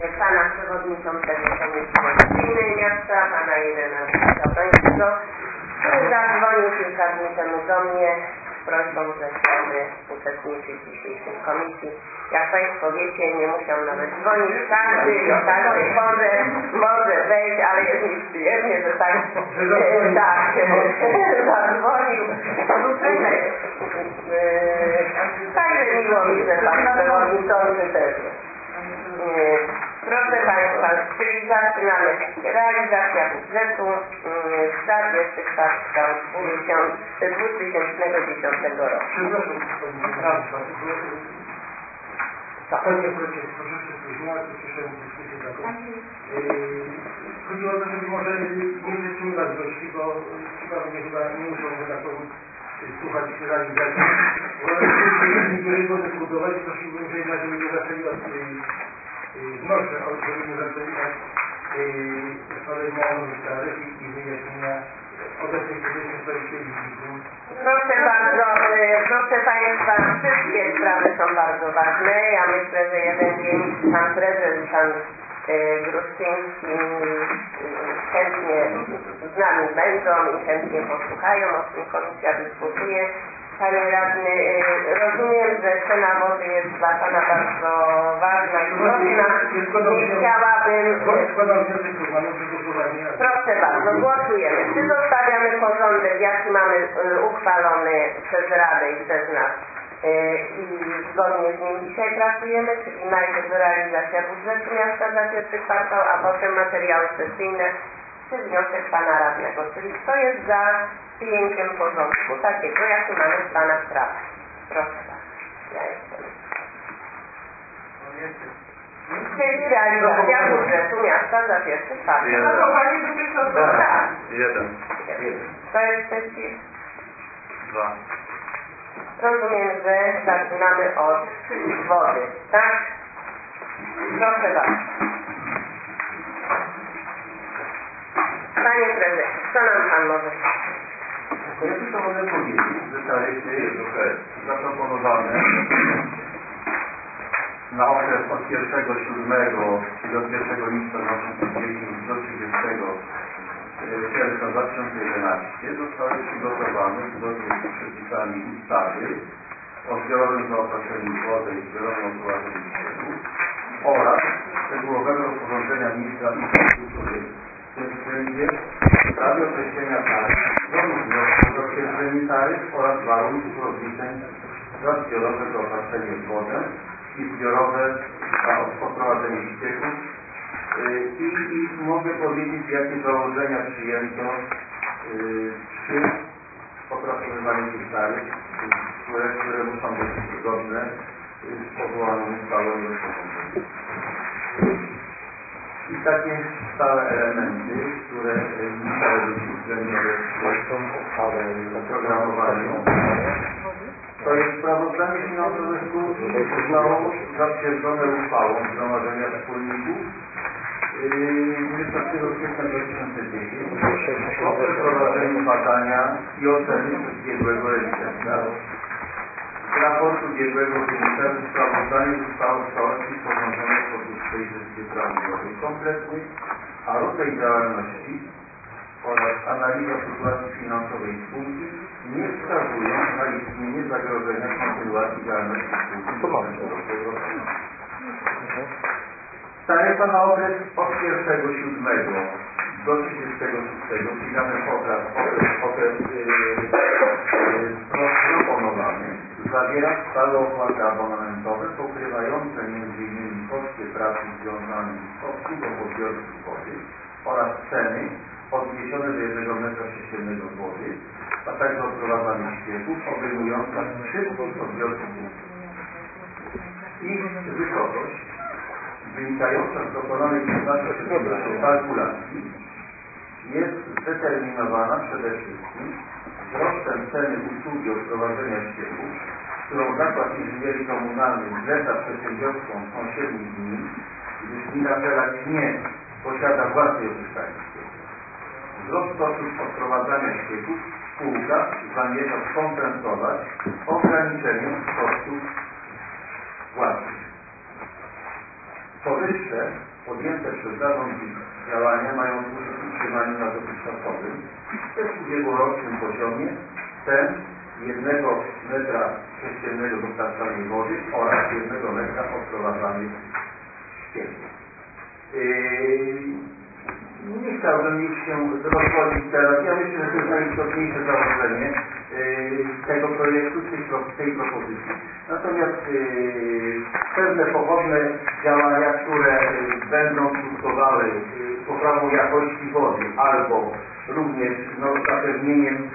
pana przewodniczącego Komisji Policyjnej Miasta, pana Jelena Kapeńskiego, który zadzwonił kilka dni temu do mnie z prośbą, że chciałby uczestniczyć w dzisiejszej komisji. Jak Państwo wiecie, nie musiał nawet dzwonić, każdy i o każdej porze może wejść, ale jest mi przyjemnie, że tak zadzwonił. Także miło mi, że Pan Przewodniczący też. Proszę Państwa, czyli zaczynamy realizacja budżetu za pierwszy kwartał 2010 roku. Panie Prezesie, troszeczkę spóźniła, słyszałem dyskusję taką. Chodziło o to, żeby może nie wytrzymywać gości, bo chyba nie muszą, że tak powiem, słuchać realizacji. Bo jeżeli mogę zbudować, prosiłbym, żeby nie zaczęli od wnoszę, żeby nie zaczęli od ustalenia nowych taryf i wyjaśnienia obecnej pozycji sprawiedliwego. Proszę Państwa, wszystkie sprawy są bardzo ważne. Ja myślę, że jeden dzień Pan Prezes i Pan Gruszczyński chętnie z nami będą i chętnie posłuchają, o czym Komisja dyskutuje. Panie Radny, rozumiem, że cena wody jest dla Pana bardzo ważna i istotna. Nie chciałabym... Proszę bardzo, głosujemy. Czy zostawiamy porządek, jaki mamy uchwalony przez Radę i przez nas i zgodnie z nim dzisiaj pracujemy, czyli najpierw realizacja budżetu miasta za pierwszy kwartał, a potem materiały sesyjne czy wniosek Pana Radnego. Czyli kto jest za przyjęciem porządku takiego, jaki mamy w planach pracy? Proszę bardzo. Ja jestem. Czyli realizacja budżetu miasta za pierwszy kwartał. Zachowanie dotychczasowe. Tak. Jeden. Kto jest przeciw? 2. Rozumiem, że zaczynamy od wody, tak? Proszę bardzo. Panie Prezesie, co nam Pan może powiedzieć? Ja tylko mogę powiedzieć, że taryfy zaproponowane na okres od 1/7 do 1 lipca 2010 do 30 czerwca 2011 zostały przygotowane zgodnie z przepisami ustawy o zbiorowym zaopatrzeniu w wodę i zbiorowym odprowadzeniu ścieków oraz szczegółowego rozporządzenia ministra infrastruktury w tym względzie w sprawie określenia taryf, zarówno zatwierdzenie taryf oraz warunków rozliczeń za zbiorowe zaopatrzenie w wodę i zbiorowe odprowadzenie ścieków. I mogę powiedzieć, jakie założenia przyjęto przy opracowywaniu tych taryf, które muszą być zgodne z powołaną uchwałą i rozporządzeniem. I takie stałe elementy, które musiały być uwzględnione w programowaniu. To jest sprawozdanie finansowe spółki, zostało zatwierdzone uchwałą Zgromadzenia Wspólników 20 kwietnia 2010 po przeprowadzeniu badania i oceny biegłego rewidenta. Z raportu biegłego rewidenta sprawozdanie zostało w całości sporządzone w sposób przejrzysty, prawidłowy i kompletny, a rodzaj działalności oraz analiza sytuacji finansowej spółki nie wskazują na istnienie zagrożenia kontynuacji działalności spółki. Taryfa na okres od 1/7 do 36, czyli dany okres proponowany, zawiera stałe opłaty abonamentowe pokrywające m.in. koszty pracy związane z obsługą odbiorców wody oraz ceny odniesione do 1 m3 wody, a także odprowadzanie ścieków obejmująca wszystkich odbiorców wody. Ich wysokość wynikająca z dokonanej przez kalkulacji jest zdeterminowana przede wszystkim wzrostem ceny usługi odprowadzenia ścieków, którą Zakład Inżynierii Komunalnych zleca przedsiębiorstwom sąsiednich gmin, gdyż gmina Żelać nie posiada własnej oczyszczalni ścieków. Wzrost kosztów odprowadzania ścieków spółka zamierza skompensować ograniczeniem kosztów własnych. Powyższe podjęte przez zarząd działania mają służyć utrzymaniu na dotychczasowym, też ubiegłorocznym poziomie cen 1 metra sześciennego dostarczanej wody oraz 1 metra odprowadzanej ścieków. Nie chciałbym już się rozwodzić teraz. Ja myślę, że to jest najistotniejsze założenie tego projektu, tej propozycji. Natomiast pewne pochodne działania, które będą skutkowały poprawą jakości wody albo również zapewnieniem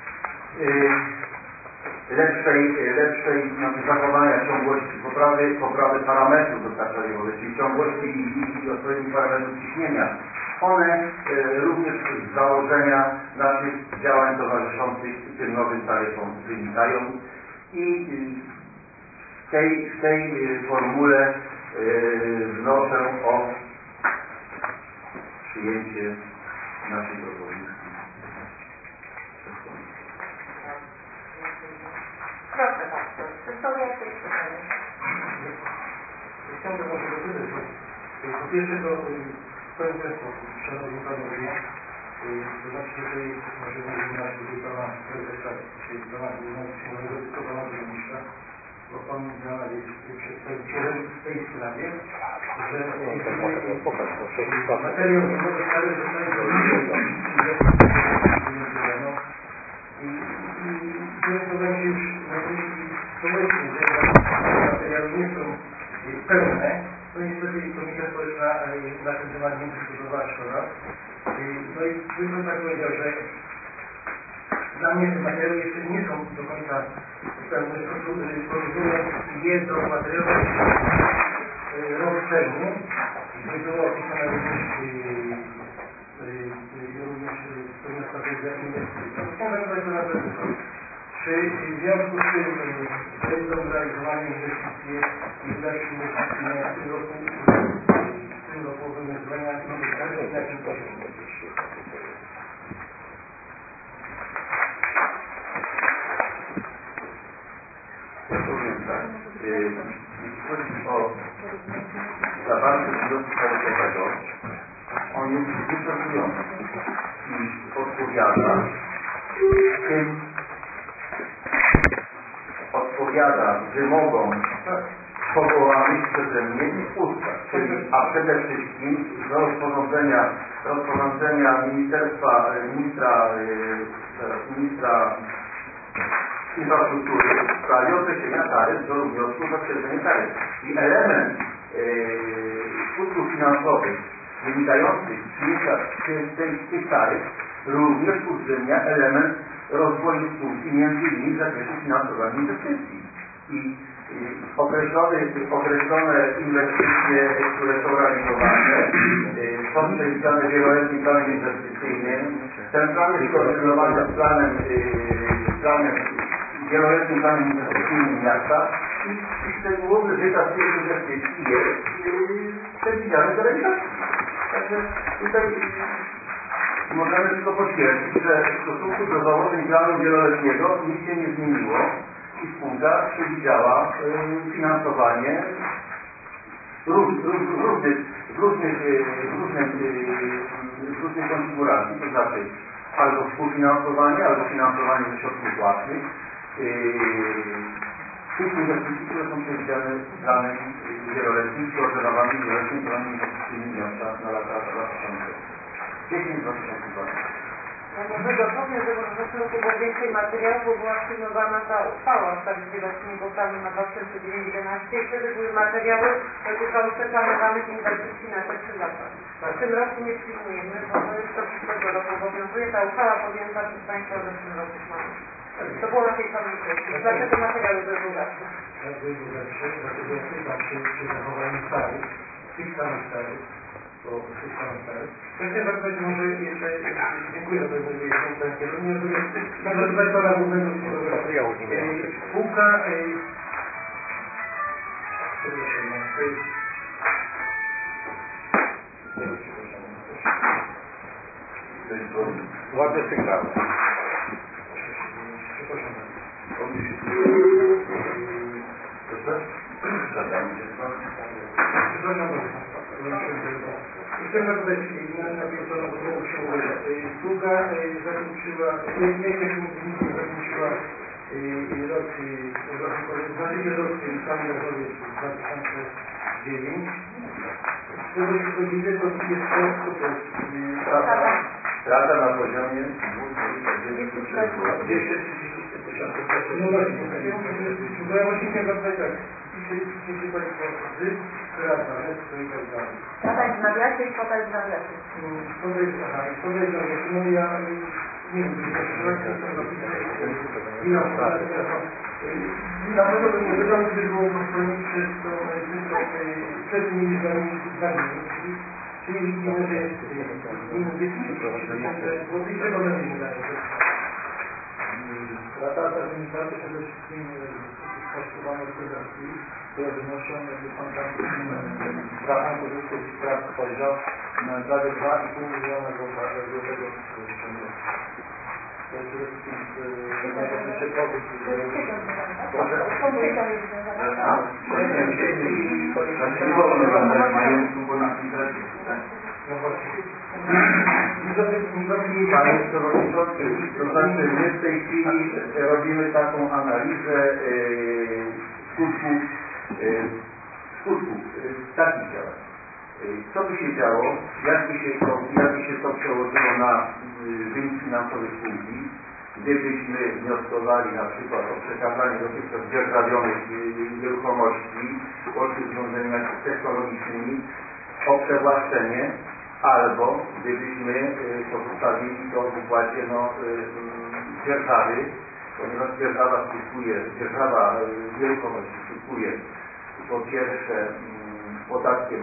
lepszej zachowania ciągłości, poprawy parametrów dostarczania wody, czyli ciągłości i odpowiednich parametrów ciśnienia. One również z założenia naszych działań towarzyszących tym nowym taryfom wynikają i w tej formule wnoszę o przyjęcie naszej propozycji. Proszę bardzo, czy są jakieś pytania? Chciałbym może dopytać, bo po pierwsze w pewien sposób, szanowni panowie, to znaczy tutaj może mówimy na tutaj pana prezesa, czyli pana nowego pana burmistrza, bo on miał przedstawicielem w tej sprawie, że materiał nie może stale zostać i wydaje się już na myśli społecznej, że materiały nie są pełne, to niestety Komisja Społeczna na ten temat nie dyskutowała szkoda. No i bym tak powiedział, że dla mnie te materiały jeszcze nie są do końca pełne, porównując je do materiałów rok temu, gdzie było opisane również pewne strategie inwestycji. Może Państwo na pewno. Czy w związku z tym będą realizowane inwestycje i dalsze inwestycje w tym roku obowiązywania nowych tarif na jakim poziomie? Powiem tak, jeśli chodzi o zawarcie budżetu taryfowego, on jest wyczerpujący i odpowiada wymogom powołanych przeze mnie w ustach, czyli a przede wszystkim do rozporządzenia ministra infrastruktury w sprawie określenia taryf do wniosku o zatwierdzenie taryf. I element skutków finansowych wynikających z tych taryf również uwzględnia element rozwoju spółki m.in. w zakresie finansowania inwestycji. I określone inwestycje, które są realizowane, są przewidziane wieloletnim planem inwestycyjnym. Ten plan jest koordynowany z wieloletnim planem inwestycyjnym miasta i szczegółowy wykaz tych inwestycji jest przewidziany do realizacji. Także tutaj możemy tylko potwierdzić, że w stosunku do założeń planu wieloletniego nic się nie zmieniło i spółka przewidziała finansowanie w różnej konfiguracji, to znaczy albo współfinansowanie, albo finansowanie ze środków własnych tych inwestycji, które są przewidziane w planem wieloletnim, koordynowanym wieloletnim planem inwestycyjnym miasta na lata 2010-2020. Ja może dopowiem, że w zeszłym roku było więcej materiałów, bo była przyjmowana ta uchwała stabilizacyjnego planu na 2011 i wtedy były materiały dotyczące planowanych inwestycji na te 3 lata. W tym roku nie przyjmujemy, bo to jest od przyszłego roku obowiązuje ta uchwała podjęta przez Państwa w zeszłym roku. To było na tej samej kwestii. Dlaczego materiały były lepsze? Dlatego ja pytam się, czy zachowanie taryf, tych samych taryf, to chciałem zapytać może jeszcze, dziękuję za to wyjaśnienie, chciałem zapytać Pana Głównego spółka, ładne sygnały. Przepraszam. Chciałem zapytać na pierwszą książkę. Spółka zakończyła, jaka się zakończyła rok kalendarzowy 2009. Z tego się widzę, to jest Strata na poziomie 230 tysięcy. No właśnie, bo ja właśnie chciałem zapytać tak, piszecie Państwo strata, netto i tak dalej. Strata jest w nawiasie i kwota jest w nawiasie. Kwota jest w nawiasie, no ja nie wiem, czy na pewno bym nie wydał, gdyby było postanowić przed tymi liczbami czyli widzimy, że jest minus 230 tysięcy złotych, czego będzie nie daje. Strata ta wynika przede wszystkim z kosztowanych podatki, które wynoszą, jakby Pan tam prawą pozycję strat spojrzał, na prawie 2,5 miliona złotego rocznie. To jest przede wszystkim najważniejszy powód, nie wolno żądać majątku, bo na tym też No właśnie. Panie Przewodniczący, to znaczy my w tej chwili robimy taką analizę skutków takich działań. Co by się działo, jakby się to przełożyło na wynik finansowy spółki, gdybyśmy wnioskowali na przykład o przekazanie dotychczas dzierżawionych nieruchomości łącznie z urządzeniami technologicznymi, o przewłaszczenie, albo gdybyśmy pozostawili to w układzie dzierżawy, ponieważ dzierżawa nieruchomości skutkuje po pierwsze podatkiem,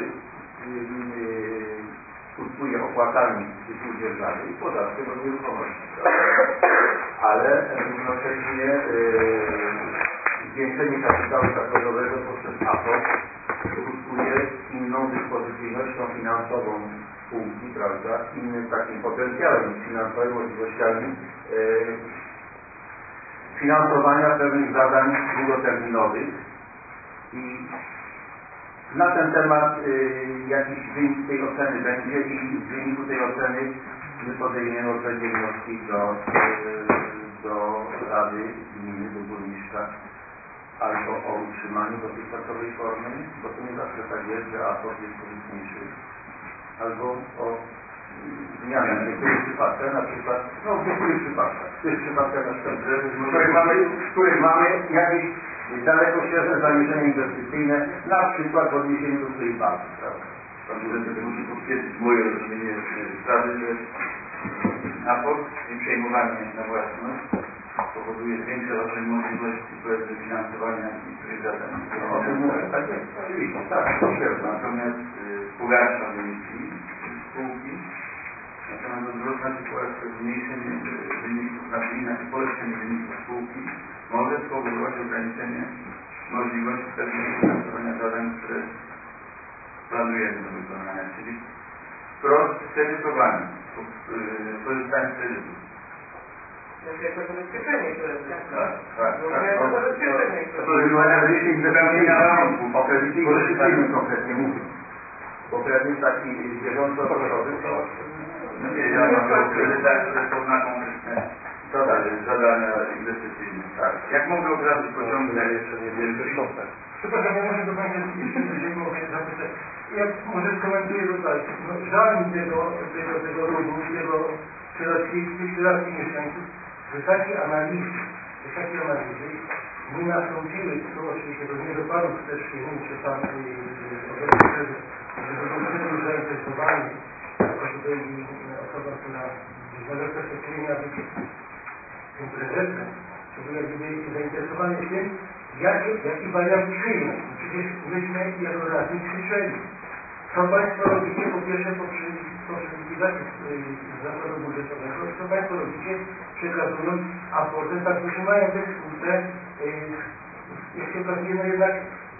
skutkuje opłatami z tytułu dzierżawy i podatkiem od nieruchomości. Ale równocześnie zwiększenie kapitału zakładowego poprzez APOS skutkuje inną dyspozycyjnością finansową spółki, prawda, innym takim potencjałem finansowym, możliwościami finansowania pewnych zadań długoterminowych i na ten temat jakiś wynik tej oceny będzie i w wyniku tej oceny my podejmiemy odpowiednie wnioski do Rady Gminy, do burmistrza, albo o utrzymaniu dotychczasowej formy, bo to nie zawsze tak jest, że aport jest korzystniejszy, albo o zmianę w niektórych przypadkach, na przykład, w niektórych przypadkach na przykład, w których mamy jakieś dalekosiężne zamierzenia inwestycyjne, na przykład w odniesieniu do swojej bazy, prawda? Pan Burzyk musi potwierdzić moje rozumienie sprawy, że aport i przejmowanie na własność powoduje zwiększone możliwości finansowania niektórych zadań. O tym mówię, tak jest, oczywiście, tak, potwierdzam. Natomiast pogarsza wyniki spółki, natomiast odwrotna sytuacja, zmniejszenie wyników, znaczy inaczej polepszenie wyników spółki może spowodować ograniczenie możliwości pewnego finansowania zadań, które planujemy do wykonania, czyli wprost kredytowanie, korzystając z kredytu. Znaczy jako zabezpieczenie, które Tak. jako zabezpieczenie, O kredycie inwestycyjnym konkretnie mówię. Bo kredyt taki bieżąco-okresowy to... Nie, ja mówię o kredytach, które są na konkretne zadania inwestycyjne. Tak. Jak mogę od razu pociągnąć jeszcze nie wiem, Przepraszam, ja może do Państwa jeszcze mogę zapytać. Ja może skomentuję to tak. Żal mi tego ludu, tych żelazkich mieszkańców, że takie analizy nie nastąpiły, to oczywiście to nie dopadł też kierunczy Pan że był zainteresowany jako tutaj osoba, która może w perspektywie miała być tym prezesem, to był jakby zainteresowany tym, jaki wariant przyjąć. Przecież myśmy jako radni krzyczeli. Co Państwo robicie? Po pierwsze poprzez likwidację zakładu budżetowego, co Państwo robicie, przekazując aportem, tak utrzymają tę spółce, jak się okazuje, no jednak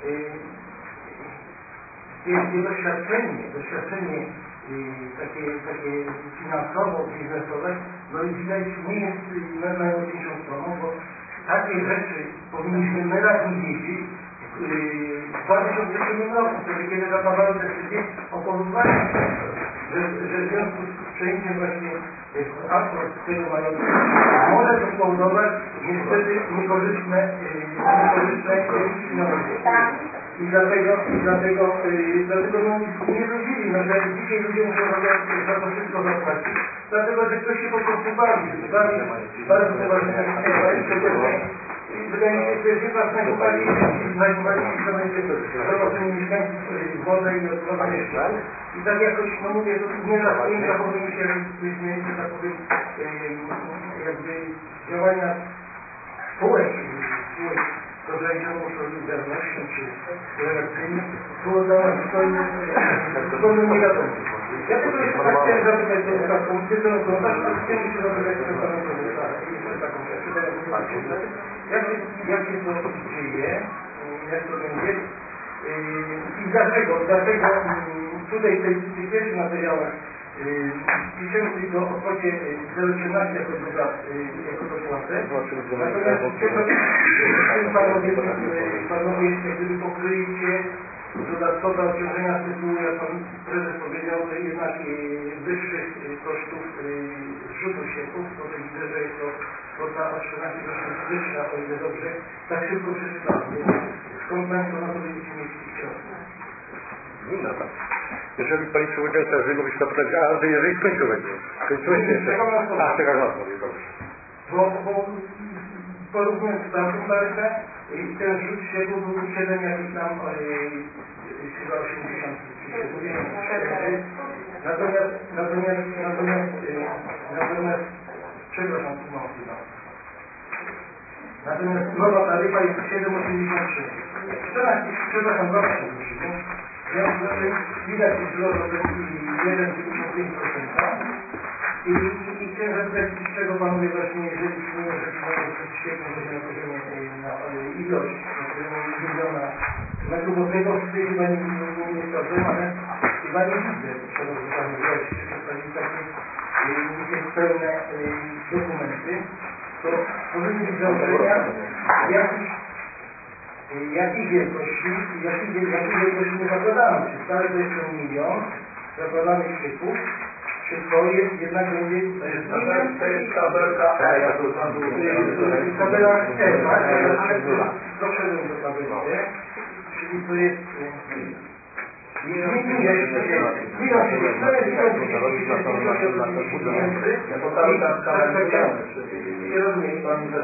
doświadczenie takie finansowo-biznesowe, no i widać nie jest najmocniejszą stroną, bo takie rzeczy powinniśmy my radni wiedzieć, jako w 2007 roku, wtedy kiedy zapadały decyzje o pozwoleniu, że w związku z przejęciem właśnie aktu tego majątku może to spowodować niestety niekorzystne zjawiska finansowe. I dlatego nie zgodzili, no, że dzisiaj ludzie muszą za to wszystko zapłacić, dlatego że ktoś się po prostu bawi bardzo poważnymi sprawami. Wydaje mi się, że to jest jedna z najpoważniejszych zobaczenie mieszkańców wodę i odprowadzenie szkół. I tak jakoś, no mówię, to nie zachowuje się, że tak powiem, jakby działania spółek z ograniczoną odpowiedzialnością czy relacyjnie było dla nas zupełnie nie wiadomo. Ja tylko jeszcze tak chciałem zapytać o taką udzielną komentarz, ale chciałem jeszcze zapytać o pana komisarza i jeszcze taką rzecz. Jak się to dzieje, jak to będzie i dlaczego tutaj w tych pierwszych materiałach piszemy tylko o kwocie 0,13 jako dopłatę, natomiast panowie jak gdyby pokryjecie dodatkowe obciążenia z tytułu, jak pan prezes powiedział, jednak wyższych kosztów zrzutu ścieków, bo to widzę, że jest to kwota o 14 groszy wyższa, o ile dobrze, tak szybko przeczytałem. Skąd państwo na to będziecie mieć środki? Jeżeli Pani Przewodnicząca, jeżeli mogę się zapytać, a jeżeli skończyłeś jeszcze. Czekam na odpowiedź, dobrze. Bo porównując tamtą taryfę i ten rzut ścieku był 7 jakiś tam chyba 80 czy 74. Natomiast przepraszam, tu mam chyba. Natomiast nowa taryfa jest 7,83. 14, przepraszam, 2%. W związku z tym widać wzrost o 1,95%. I chciałem zapytać, z czego panowie właśnie, jeżeli przyjmują, że świetnie będzie na poziomie ilość, na poziomie 1 miliona metrów wodnego, wtedy chyba nie sprawdzą, ale chyba nie widzę, szanowni panowie, jak się przedstawili takie pełne dokumenty, to powinny być założenia jakiej wielkości nie zakładamy. Czy wcale to jest 1 milion zakładamy ścieków, czy to jest jednak będzie... To jest tabelka E, ja tu tam było... Tabela E, tak? Doszedłem do tabelki E, czyli to jest... Nie rozumiem Pani, że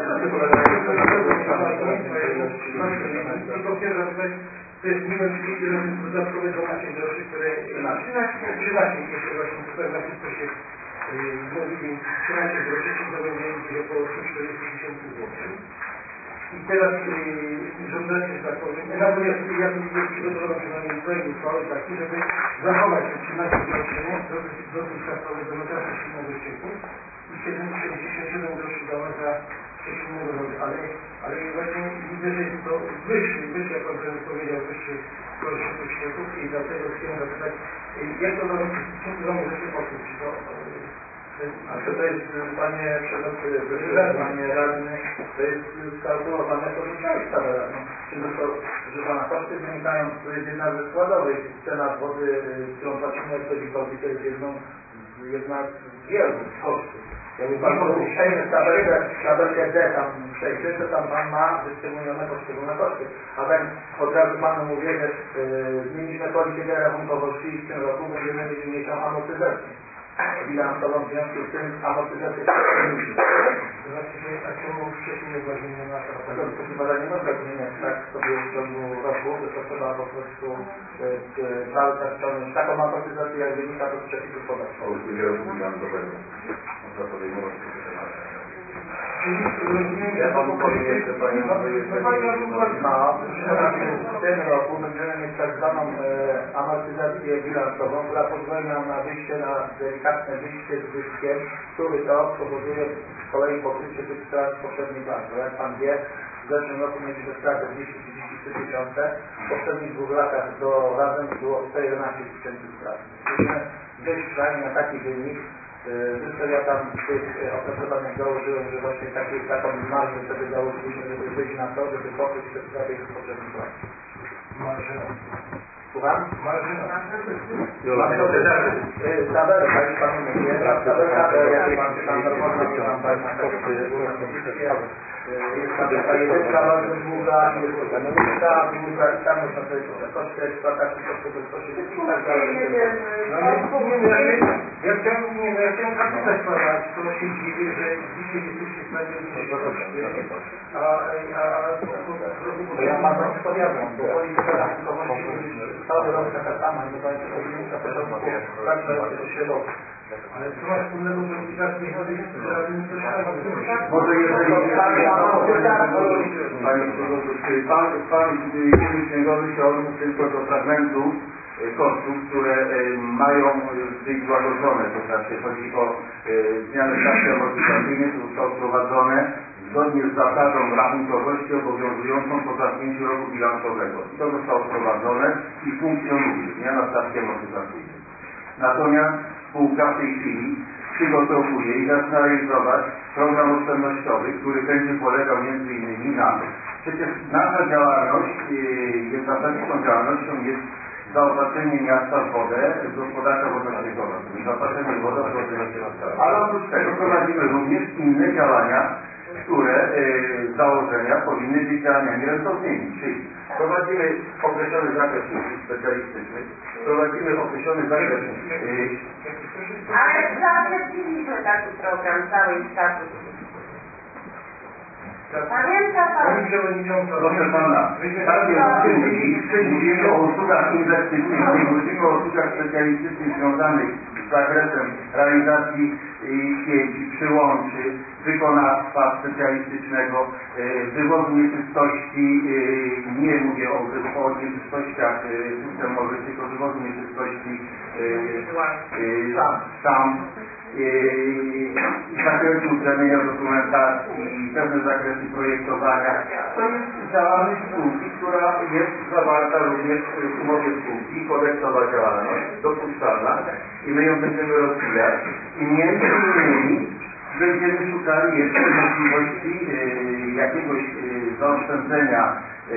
to jest 1 dodatkowe 12 groszy, które 13, jeszcze właśnie tutaj na wszystko się mówi, więc 13 groszy, czyli to będzie gdzieś około 140 tysięcy złotych. I teraz żądacie, że tak powiem, natomiast ja tu widzę przygotowano przynajmniej projekt uchwały taki, żeby zachować te 13 groszy dotychczasowego metra przesilnego ścieku i 67 groszy do metra przesilnego wody, ale właśnie widzę, że jest to wyższy, jak pan prezes powiedział, wyższy koszty tych ścieków i dlatego chciałem zapytać, jak to zamierzacie pokryć? Czy to... to jest, panie przewodniczący, panie radny, to jest skalkulowane to część tabela. Że pana koszty wynikają, to jest jedna ze składowych. Cena wody, którą płacimy Ekologicowi, to jest jedna z wielu kosztów. Jakby pan przejmie tabelkę D, tam przejdzie, to tam pan ma dystrybuowane poszczególne koszty. A tak od razu panu mówię, że zmieniliśmy politykę rachunkową i w tym roku będziemy mieli mniejszą amortyzację. Bilansową, w związku z tym amortyzację przejmiliśmy. To znaczy, że a czemu wcześniej nie była zmieniona ta to chyba nie można zmieniać tak sobie w ciągu roku, to trzeba po prostu cały czas ciągnąć taką amortyzację, jak wynika to z przepisów podatkowych. O udziale bilansowego. Można podejmować takie tematy. Ja panu powiem jeszcze, panie w tym roku będziemy mieć tak zwaną amortyzację bilansową, która pozwoli nam na wyjście, na delikatne wyjście z zyskiem, który to powoduje z kolei pokrycie tych strat w poprzednich latach. Bo jak pan wie, w zeszłym roku mieliśmy stratę 233 tysiące, w poprzednich 2 latach razem było 111 tysięcy strat. Musimy wyjść przynajmniej na taki wynik, Zresztą ja tam w tych opracowaniach założyłem, że właśnie taką marżę sobie założyliśmy, żeby wyjść na to, żeby pokryć te straty i potrzebne pracy. Marzyna. Słucham? Marzyna. Mamy dobrze, tabelę, tak już Panu mówię, tabelka, jakie mam normalna, nie mam na jest tam taka jedynka bardzo długa, jest dwójka i tam można sobie koszty eksploatacji, koszty bezpośrednich i tak dalej. Ja chciałem zapytać Pana, co się dzieje, że dzisiaj jesteście w stanie wnieść koszty, To ja Panu odpowiadam, bo polityka rachunkowości jest cały rok taka sama i to jest na początku każdego środowiska. ale co ma wspólnego polityka z tych realnymi kosztami? Może jeżeli Panie Przewodniczący, Pan Kierownik Księgowy się odniósł tylko do fragmentu kosztów, które mają być złagodzone, to znaczy chodzi o zmianę stawki amortyzacyjnej, które zostały wprowadzone zgodnie z zasadą rachunkowości obowiązującą po zamknięciu roku bilansowego. I to zostało wprowadzone i funkcjonuje, zmiana stawki amortyzacyjnej. Natomiast spółka w tej chwili przygotowuje i zaczyna realizować program oszczędnościowy, który będzie polegał m.in. na przecież nasza działalność, zasadniczą działalnością jest zaopatrzenie miasta w wodę, gospodarka wodno-ściekowa, zaopatrzenie w wodę, ale oprócz tego prowadzimy również inne działania, które z założenia powinny być działaniami rentownymi, czyli prowadzimy określony zakres usług specjalistycznych, prowadzimy określony zakres... Ale zatwierdziliśmy taki program całej status. Pamięta Pan? Pani Przewodnicząca, Proszę Pana, takie usługi, mówimy o usługach inwestycyjnych, mówimy o usługach specjalistycznych związanych z zakresem realizacji sieci, przyłączy, wykonawstwa specjalistycznego, wywozu nieczystości, nie mówię o nieczystościach systemowych, tylko wywozu nieczystości sam. Zakresy utlenienia dokumentacji, pewne zakresy projektowania. To jest działalność spółki, która jest zawarta również w umowie spółki, kodeksowa działalność, dopuszczalna i my ją będziemy rozwijać i między innymi będziemy szukali jeszcze możliwości jakiegoś zaoszczędzenia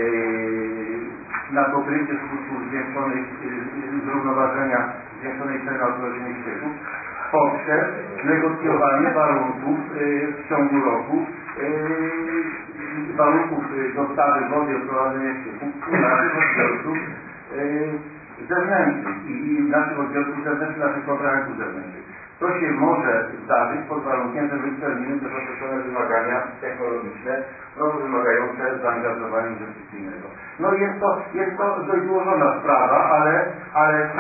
na pokrycie skutków zwiększonych zrównoważenia, zwiększonej ceny odrodzenia ścieków poprzez negocjowanie warunków w ciągu roku, warunków dostawy wody i odprowadzenia ścieków u naszych odbiorców zewnętrznych i naszych odbiorców zewnętrznych, naszych kontrahentów zewnętrznych. To się może zdarzyć pod warunkiem, że my spełnimy też określone wymagania technologiczne, wymagające zaangażowania inwestycyjnego. No jest to dość złożona sprawa, ale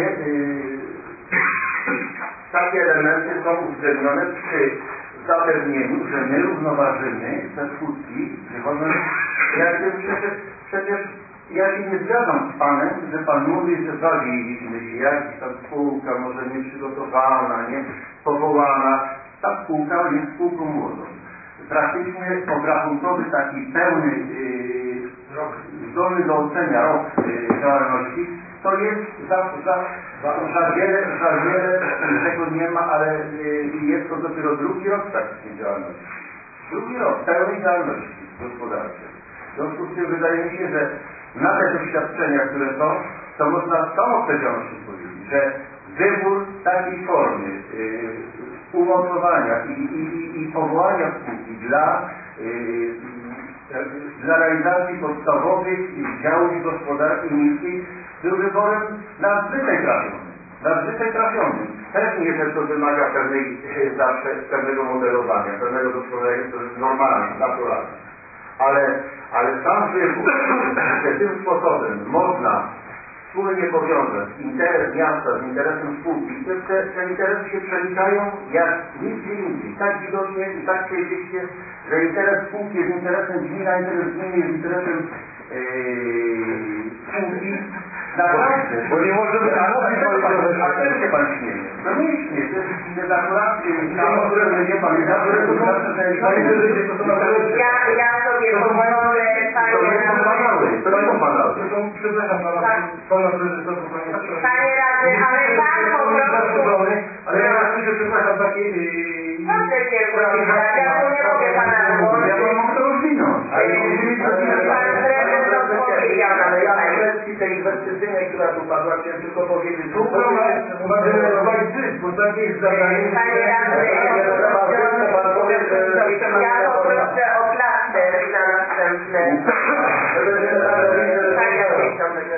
takie elementy są uwzględnione przy zapewnieniu, że my równoważymy te skutki wychodzące. Przecież ja się nie zgadzam z Panem, że Pan mówi, że bawiliśmy się, jakaś tam spółka może nieprzygotowana, nie powołana. Ta spółka jest spółką młodą. Praktycznie obrachunkowy taki pełny, zdolny do ocenia rok działalności, to jest za wiele tego nie ma, ale jest to dopiero drugi rok praktycznie działalności. Drugi rok pełnej działalności gospodarczej. W związku z tym wydaje mi się, że na te doświadczenia, które są, to można z całą odpowiedzialnością powiedzieć, że wybór takiej formy umocowania i powołania spółki dla realizacji podstawowych działów gospodarki miejskiej był wyborem nadzwyczaj trafionym. Pewnie, że to wymaga pewnego modelowania, pewnego doskonalenia, to jest normalne, naturalne. Ale sam wybór, że tym sposobem można wspólnie powiązać interes miasta z interesem spółki, te interesy się przenikają jak nigdzie indziej. Tak widocznie i tak przejrzyście, że interes spółki jest interesem gminy, a interes gminy jest interesem spółki. Naprawdę, bo nie możemy... A kiedy się Pan śmieje? To nie jest śmieje, to jest Te zakuracje, nie pamiętam, Ja sobie pozwolę, panie radny. Przepraszam pana prezydenta, Panie radny, ale pan po prostu... ale ja słyszę, przepraszam, takie... Proszę się zgodzić, ja tu nie mogę pana wyłączyć. Ja mam to rozwinąć. Pan prezes odpowiedział na Ja w pytanie. kwestii tej inwestycyjnej, która tu padła, chciałem tylko powiedzieć, że ma generować zysk, bo takie jest zadanie... Panie radny, ja poproszę o plaster na następne. Tak, ja chciałam będę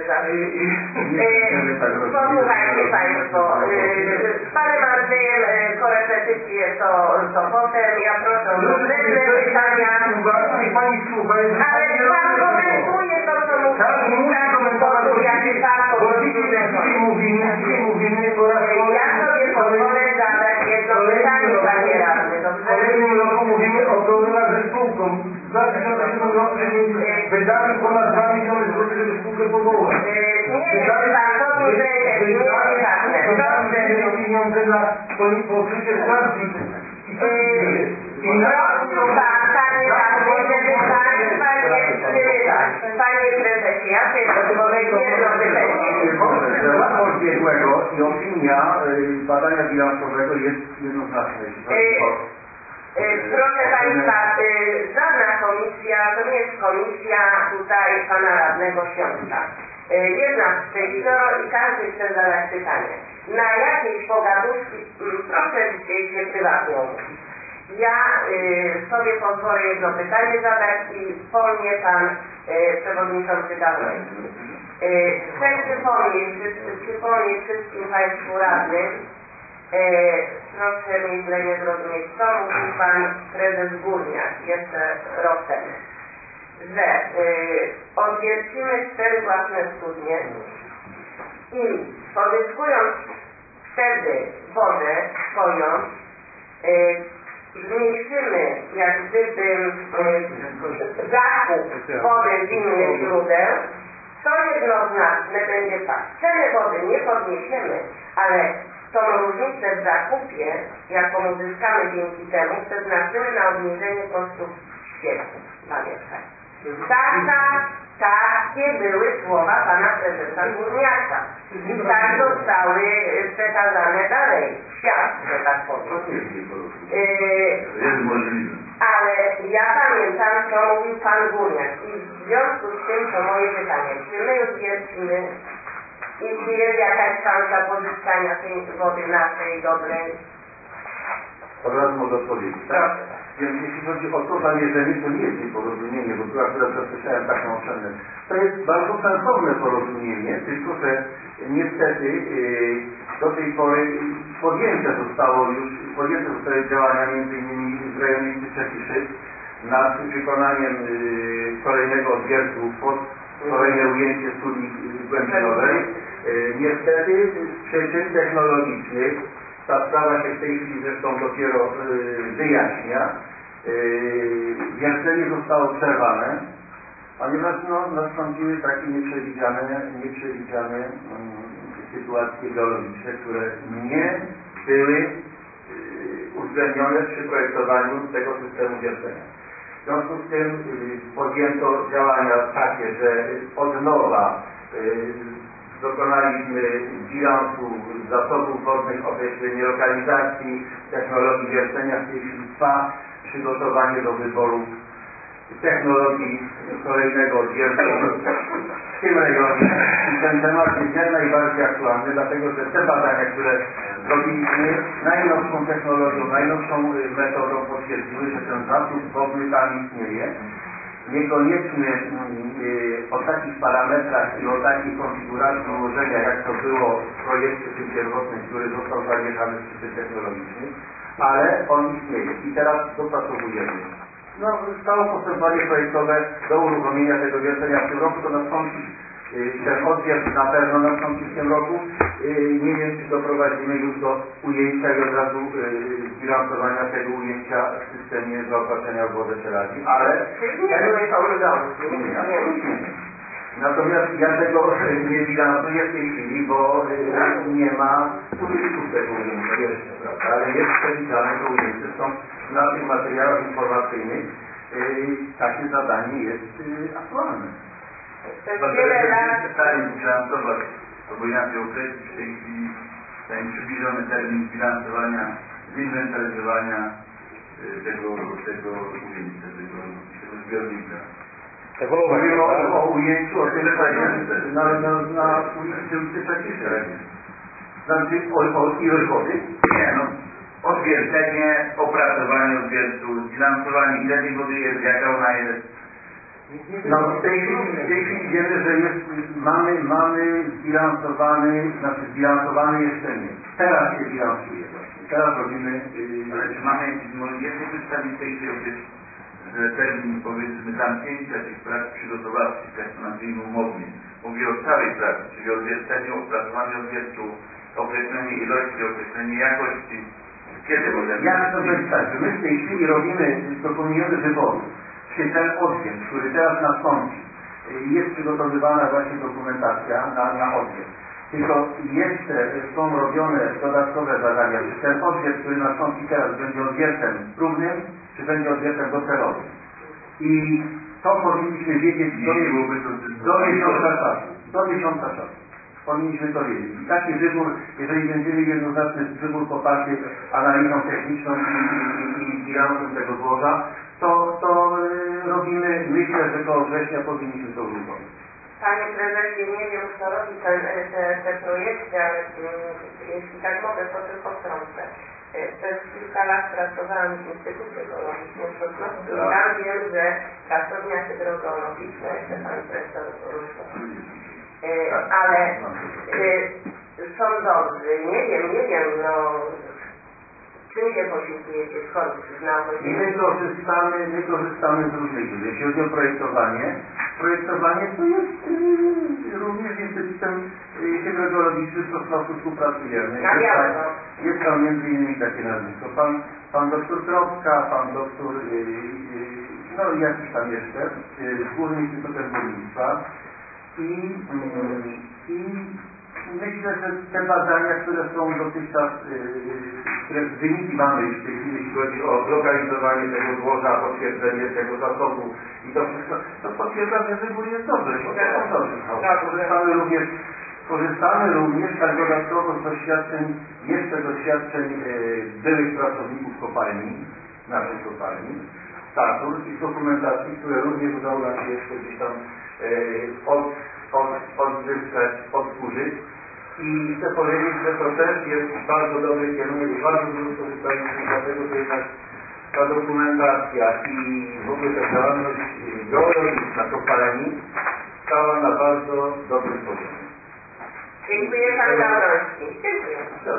Posłuchajcie państwo, z panem Andrzejem korepetycje to potem, ja proszę o konkretne pytania. Pani słucha, Ale pan komentuje to, co mówi w sposób, jakby pan po prostu mówimy po raz Ja sobie pozwolę zadać jedno pytanie, panie radny, W dobrze? kolejnym roku mówimy o problemach ze spółką. W 2007 roku wydali ponad 2 miliony złotych, żeby spółkę powołać. Nie wiem, czy pan podniósł rękę, czy nie, nieważne. Proszę. Pieniądze na pokrycie strat. Prosił pan, panie radny, żeby państwa nie wstrzymywać. Panie prezesie, ja sobie pozwolę jedno pytanie. Że raport biegłego i opinia badania bilansowego jest jednoznaczna. Proszę państwa, żadna komisja, to nie jest komisja tutaj pana radnego Świątka. Jest nas 6 i każdy chce zadać pytanie. Na jakieś pogaduszki, proszę się prywatnie omówić. Ja sobie pozwolę jedno pytanie zadać i wspomnie pan przewodniczący Gawroński. Chcę przypomnieć wszystkim państwu radnym, proszę mnie źle nie zrozumieć, co mówił pan prezes Górniak jeszcze rok temu, że odwiercimy 4 własne studnie i pozyskując wtedy wodę swoją, zmniejszymy jak gdyby zakup wody z innych źródeł, to jednoznaczne będzie fakt. Ceny wody nie podniesiemy, ale tą różnicę w zakupie, jaką uzyskamy dzięki temu, przeznaczymy na obniżenie kosztów ścieków na mieszkanie. Takie były słowa pana prezesa Górniaka. I tak zostały przekazane dalej w świat, że tak powiem. Jest możliwe. Ale ja pamiętam, co mówił pan Górniak i w związku z tym to moje pytanie, czy my już wiercimy i czy jest jakaś szansa pozyskania tej wody naszej dobrej? Od razu mogę odpowiedzieć. Proszę. Więc jeśli chodzi o to zamierzenie, to nie jest nieporozumienie, bo tu akurat zasłyszałem taką ocenę. To jest bardzo sensowne porozumienie, tylko że niestety do tej pory podjęte zostały działania m.in. w rejonie Czepiszy nad wykonaniem kolejnego odwiertu pod kolejne ujęcie studni głębinowej. Niestety z przyczyn technologicznych ta sprawa się w tej chwili zresztą dopiero wyjaśnia. Wiercenie zostało przerwane, ponieważ nastąpiły takie nieprzewidziane sytuacje geologiczne, które nie były uwzględnione przy projektowaniu tego systemu wiercenia. W związku z tym podjęto działania takie, że od nowa dokonaliśmy bilansu zasobów wodnych, określenie lokalizacji, technologii wiercenia. W tej chwili trwa przygotowanie do wyboru technologii kolejnego odwiertu w tym rejonie. I ten temat jest jak najbardziej aktualny, dlatego że te badania, które zrobiliśmy najnowszą technologią, najnowszą metodą potwierdziły, że ten zasób wodny tam istnieje. Niekoniecznie o takich parametrach i o takiej konfiguracji ułożenia, jak to było w projekcie tym pierwotnym, który został zaniechany z przyczyn technologicznych, ale on istnieje i teraz dopracowujemy. Stało postępowanie projektowe do uruchomienia tego wiercenia w tym roku, to nastąpi ten odwiert na pewno nastąpi w tym roku. Nie wiem, czy doprowadzimy już do ujęcia i od razu zbilansowania tego ujęcia w systemie zaopatrzenia w wodę Czelawi, ale... Czyli nie były pomylone. Nie. Natomiast ja tego nie bilansuję w tej chwili, bo nie ma skutków tego ujęcia jeszcze, prawda? Ale jest przewidziane to ujęcie, stąd na tych materiałach informacyjnych takie zadanie jest aktualne. Wiele lat... Stanie bilansować, albo inaczej określić w tej chwili ten przybliżony termin bilansowania, zinwentaryzowania tego ujęcia, tego zbiornika. Mówimy o ujęciu, o tym na ulicy Przeciwnej. Znaczy o ilość wody? Nie, no odzwierciedlenie, opracowanie odzwiertu, zbilansowanie, ile tej wody jest, jaka ona jest. No w tej chwili wiemy, że mamy zbilansowany jeszcze nie. Teraz się bilansuje właśnie. Teraz robimy... Ale czy mamy jest przedstawić że termin, powiedzmy, zamknięcia tych prac przygotowawczych, jak to nazwijmy umownie, mówię o całej pracy, czyli odzwierceniu, opracowanie odzwiertu, określenie ilości, określenie jakości. Kiedy możemy... Ja chcę powiedzieć tak, że my w tej chwili dokonujemy wyboru. Czyli ten odwiert, który teraz nastąpi, jest przygotowywana właśnie dokumentacja na odwiert. Tylko jeszcze są robione dodatkowe badania, czy ten odwiert, który nastąpi teraz, będzie odwiertem próbnym, czy będzie odwiertem docelowym. I to powinniśmy wiedzieć do miesiąca czasu. Do miesiąca czasu. Powinniśmy to wiedzieć. I taki wybór, jeżeli będziemy jednoznaczny wybór poparty analizą techniczną i bilansem tego złoża, to robimy, myślę, że koło września powinniśmy to uruchomić. Panie prezesie, nie wiem, kto robi te projekty, ale jeśli tak mogę, to tylko wtrącę. Przez kilka lat pracowałam w Instytucie Geologicznym w Sosnowcu i tam wiem, że pracownia hydrogeologiczna, jeszcze pan profesor Ruszko. Ale są dobrzy, nie wiem, no czym się posiłkujecie, skąd znałeś? My korzystamy z różnych źródeł. Jeśli chodzi o projektowanie to jest również z Instytutem Hydrogeologicznym w Sosnowcu współpracujemy. Jest tam między innymi takie nazwisko. Pan doktor Kropka, pan doktor, no i jakiś tam jeszcze, z Głównym Instytutem Górnictwa. I myślę, że te badania, które są dotychczas, które wyniki mamy już w tej chwili, jeśli chodzi o lokalizowanie tego złoża, potwierdzenie tego zasobu i to wszystko, to potwierdza, że wybór jest dobry. Korzystamy również tak dodatkowo z doświadczeń byłych pracowników kopalni, naszej kopalni, Saturn i z dokumentacji, które również udało nam się jeszcze gdzieś tam odzyskać, odtworzyć. I chcę powiedzieć, że to też jest bardzo dobry kierunek, bardzo dużo korzystaliśmy, dlatego że jednak ta dokumentacja i w ogóle ta działalność geologiczna kopalni stała na bardzo dobrym poziomie. Dziękuję Panie Gawroński. Dziękuję.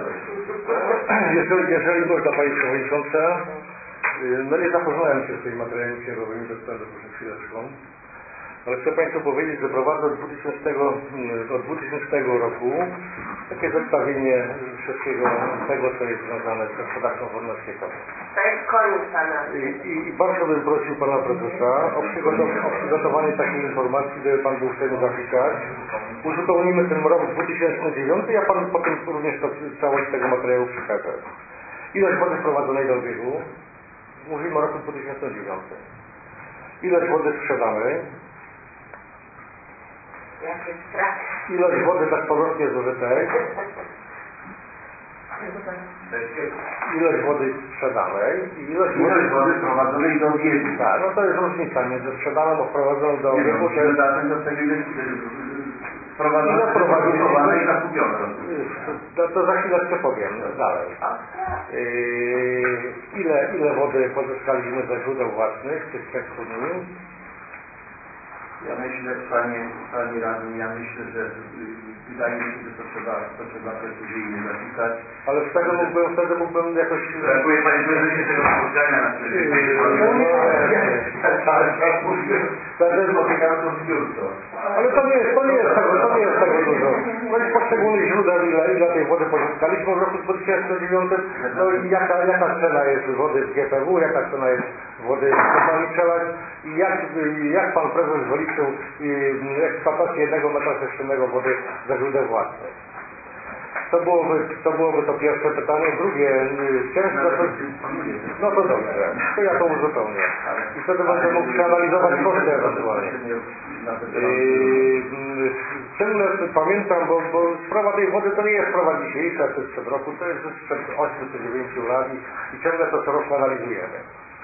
Jeżeli można Pani Przewodnicząca, no nie zapoznałem się z tymi materiałami księgowymi, to będę proszę chwileczką. Ale chcę Państwu powiedzieć, że prowadzę od 2000 roku takie zestawienie wszystkiego tego, co jest związane z gospodarką wolnościową. To jest koniec Pana. I bardzo bym prosił Pana Prezesa o przygotowanie takiej informacji, gdyby Pan był w tym zapisać. Uzupełnimy ten rok 2009, a Pan potem również całość tego materiału przekaże. Ilość wody wprowadzonej do obiegu. Mówimy o roku 2009. Ilość wody sprzedanej. Ilość wody tak powrotnie zużytej. Ilość wody sprzedanej i ilość wody wprowadzonej do obiegu. Tak, no to jest różnica między sprzedaną a wprowadzoną do obiegu. Wprowadzonej i zakupione. To za chwileczkę powiem dalej. Ile wody pozyskaliśmy ze źródeł własnych, tych 3 studni? Ja myślę, Panie Radny, że wydaje mi się, że to trzeba precyzyjnie zapisać. Ale wtedy mógłbym jakoś... Brakuje Panie Prezesie tego spotkania na Ale to nie jest tego dużo. No i poszczególnych źródeł, ile tej wody pozyskaliśmy w roku 2009, no i jaka cena jest wody z GPW, jaka cena jest wody z kopalni Przelać i jak pan prezes wyliczył eksploatację 1 metra sześciennego wody ze źródeł własnych. To byłoby to pierwsze pytanie. Drugie, no to dobrze, to ja to uzupełnię. I wtedy będę mógł przeanalizować koszty ewentualnie. Ciągle pamiętam, bo sprawa tej wody to nie jest sprawa dzisiejsza, czy sprzed roku, to jest sprzed 8 czy 9 lat i ciągle to co roku analizujemy.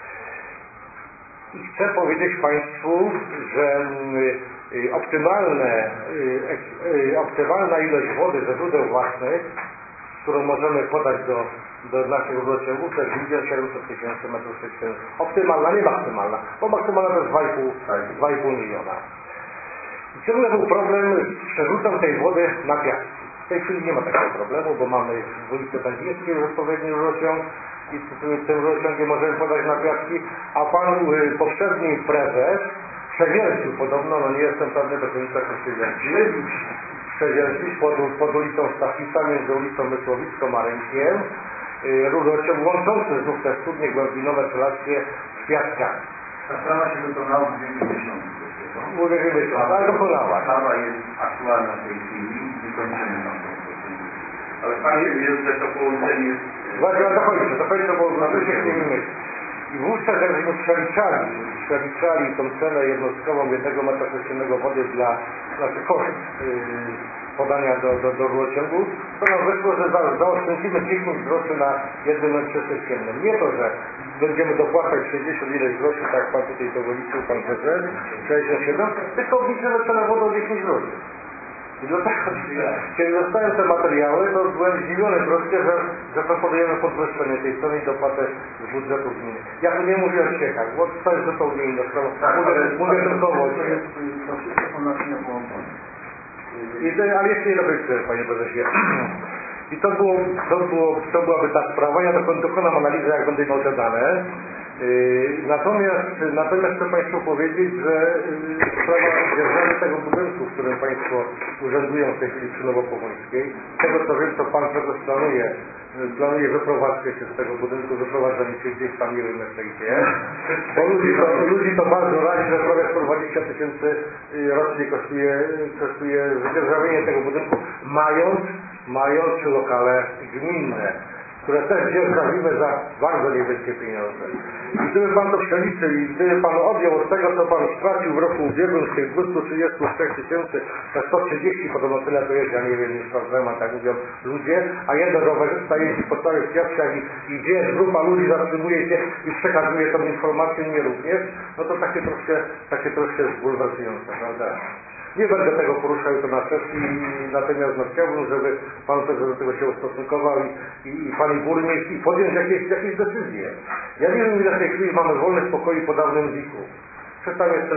I chcę powiedzieć Państwu, że optymalna ilość wody ze źródeł własnych, którą możemy podać do naszych rurociągów, to jest 1 700 000 m3. Optymalna, nie maksymalna, bo maksymalna to jest 2,5 miliona. I ciągle był problem z przerzutem tej wody na piaski. W tej chwili nie ma takiego problemu, bo mamy w ulicy Węgierskiej już odpowiedni rurociąg i tym rurociągiem możemy podać na piaski, a pan poprzedni prezes przewiercił podobno, no nie jestem pewny do końca, przewiercić pod ulicą Stachlica, między ulicą Mysłowicką a Rękiem, rurociąg łączący znów te studnie głębinowe przelackie z piaskami. Ta sprawa się wykonała w ubiegłym miesiącu. Ale dokonała. Sprawa jest aktualna w tej chwili, wykończymy tam to. Ale fakt jest, że to połączenie jest... Właśnie, dokończę, bo się nie myśli. I wówczas jakbyśmy przeliczali tą cenę jednostkową 1 metra sześciennego wody dla koszt podania do rurociągu, to nam wyszło, że zaoszczędzimy 10 groszy na 1 metrze sześciennym. Nie to, że będziemy dopłacać 60 ileś groszy, tak jak pan tutaj to wyliczył, pan prezes, 67, tylko obniżymy cenę wody o 10 groszy. I dlatego, kiedy dostałem te materiały, to byłem zdziwiony troszkę, że proponujemy podwyższenie tej ceny i dopłatę z budżetu gminy. Ja tu nie mówię o ściekach, bo to jest zupełnie inna sprawa. Mówię tylko o wodzie. Ale jeszcze nie dokończę, panie prezesie. I to byłaby ta sprawa. Ja dokonam analizy, jak będę miał te dane. Natomiast chcę Państwu powiedzieć, że sprawa dzierżawy tego budynku, w którym Państwo urzędują w tej chwili przy Nowopogońskiej, tego co wiem, to Pan prezes planuje wyprowadzkę się z tego budynku, wyprowadzenie się gdzieś tam, nie wiem jeszcze gdzie, bo ludzi to bardzo razi, że prawie 120 000 rocznie kosztuje wydzierżawienie tego budynku, mając lokale gminne, które też dzierżawimy za bardzo niewielkie pieniądze. I gdyby Pan to przeliczył i gdyby Pan odjął od tego, co Pan stracił w roku ubiegłym z tych 233 000, to 130 podobno tyle to jest, ja nie wiem, nie sprawdzałem, a tak mówią ludzie, a jeden rowerzysta jeździ po całych piaskach i gdzie jest grupa ludzi, zatrzymuje się i przekazuje tą informację mnie również, no to takie troszkę bulwersujące, prawda? Nie będę tego poruszał to na sesji, natomiast chciałbym, żeby Pan prezes do tego się ustosunkował i Pani burmistrz i podjąć jakieś decyzje. Ja nie wiem, ile w tej chwili mamy wolnych pokoi po dawnym ZIK-u. Czy tam jest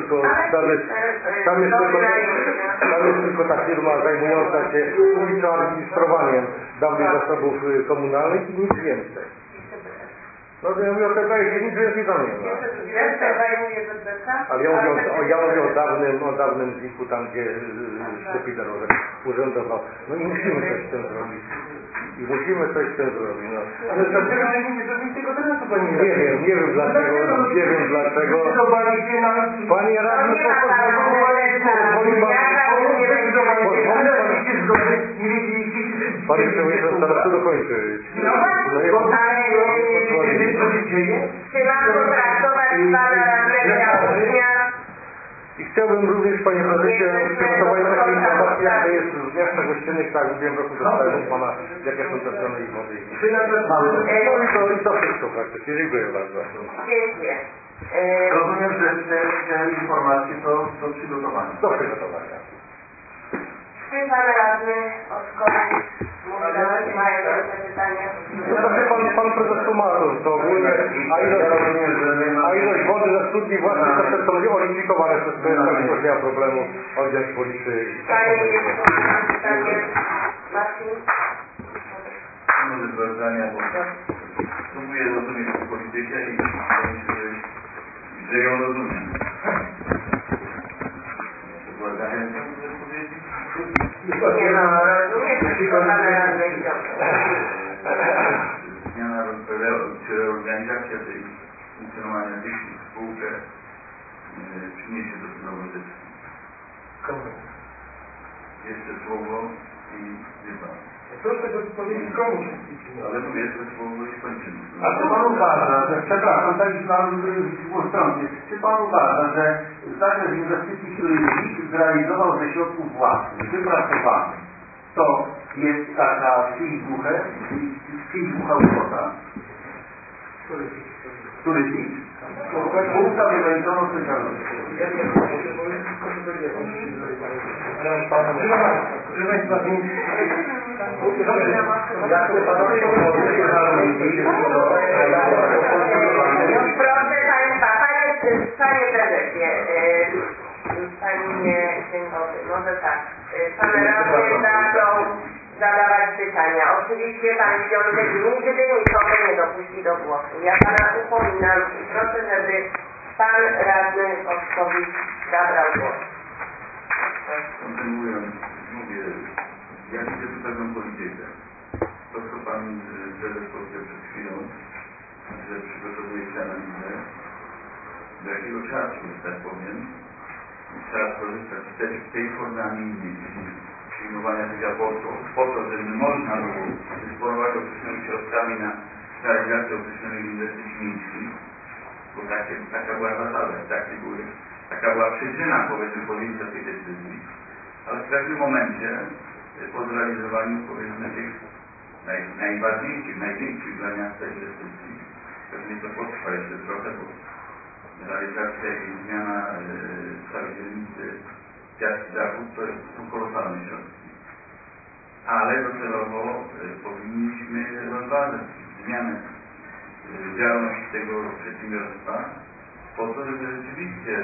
tylko ta firma zajmująca się publicznym administrowaniem dawnych zasobów komunalnych i nic więcej. No to ja mówię o TBS, nic więcej tam nie ma. Ale ja mówię o dawnym ZIK-u, tam gdzie Sztypider urzędował. No i musimy coś z tym zrobić. No. Ale dlaczego nie mówię, że mi tego tematu Pani nie wiem dlaczego. Panie radny, Panie przewodniczący, teraz to dokończyć. Trzeba potraktować Pana radnego dnia. I chciałbym również, Panie Prezesie, przygotować taką informację, jak to jest w miastach gościnnych, tak jak mówiłem, w roku dostałem od Pana, jakie są te ceny ich wody. I to wszystko praktycznie. Dziękuję bardzo. Dziękuję. Rozumiem, że te informacje to do przygotowania. Do przygotowania. Czy Pan radny Oskowicz mają te pytania? Proszę Pan, pan prezes tłumaczył, to ogólnie, a ilość wody ze studni własnych to są nieoliczikowane przez PSL, to nie ma problemu odjąć policzy. Pytanie, Marcin? Może dwa zdania, bo próbuję rozumieć politykę i myślę, że ją rozumiem. Dwa zdania, muszę powiedzieć. Nie no, rozumiem, tylko mamy razem Zmiana czy reorganizacja tej funkcjonowania tych spółek przyniesie do nowożytności. Jeszcze słowo i chyba. Proszę powiedzieć komu się przyczyniło. Ale mówię jeszcze słowo i kończymy. A czy pan uważa, że, przepraszam, tak już mam dwustronnie, czy pan uważa, że zakres inwestycji, który NIK zrealizował ze środków własnych, wypracowanych, to jest taka fichbucha uczota? Który NIK? Spółka wygraniczoną specjalnością. Proszę Państwa, Proszę Państwa, Panie Prezesie, Panie Księgowy, może tak, Pan radny zaczął zadawać pytania. Oczywiście Pan Książek nigdy nikogo nie dopuści do głosu. Ja Pana upominam i proszę, żeby Pan radny Oskowicz zabrał głos. Kontynuując, mówię, ja widzę tu pewną politykę. To, co Pan prezes powiedział przed chwilą, że przygotowuje się analizę, do jakiego czasu, że tak powiem, trzeba skorzystać z tej formy, a nie innej, czyli przyjmowania tych raportów, po to, żeby można było dysponować określonymi środkami na realizację określonych inwestycji miejskich, bo taka była zasada, taka była przyczyna, powiedzmy, podjęcia tej decyzji, ale w pewnym momencie, po zrealizowaniu, powiedzmy, tych najważniejszych, największych dla miasta inwestycji, pewnie to potrwa jeszcze trochę, bo realizacja i zmiana całej dzielnicy Piast-Zachód to są kolosalne środki. Ale docelowo powinniśmy rozważyć zmianę działalności tego przedsiębiorstwa po to, żeby rzeczywiście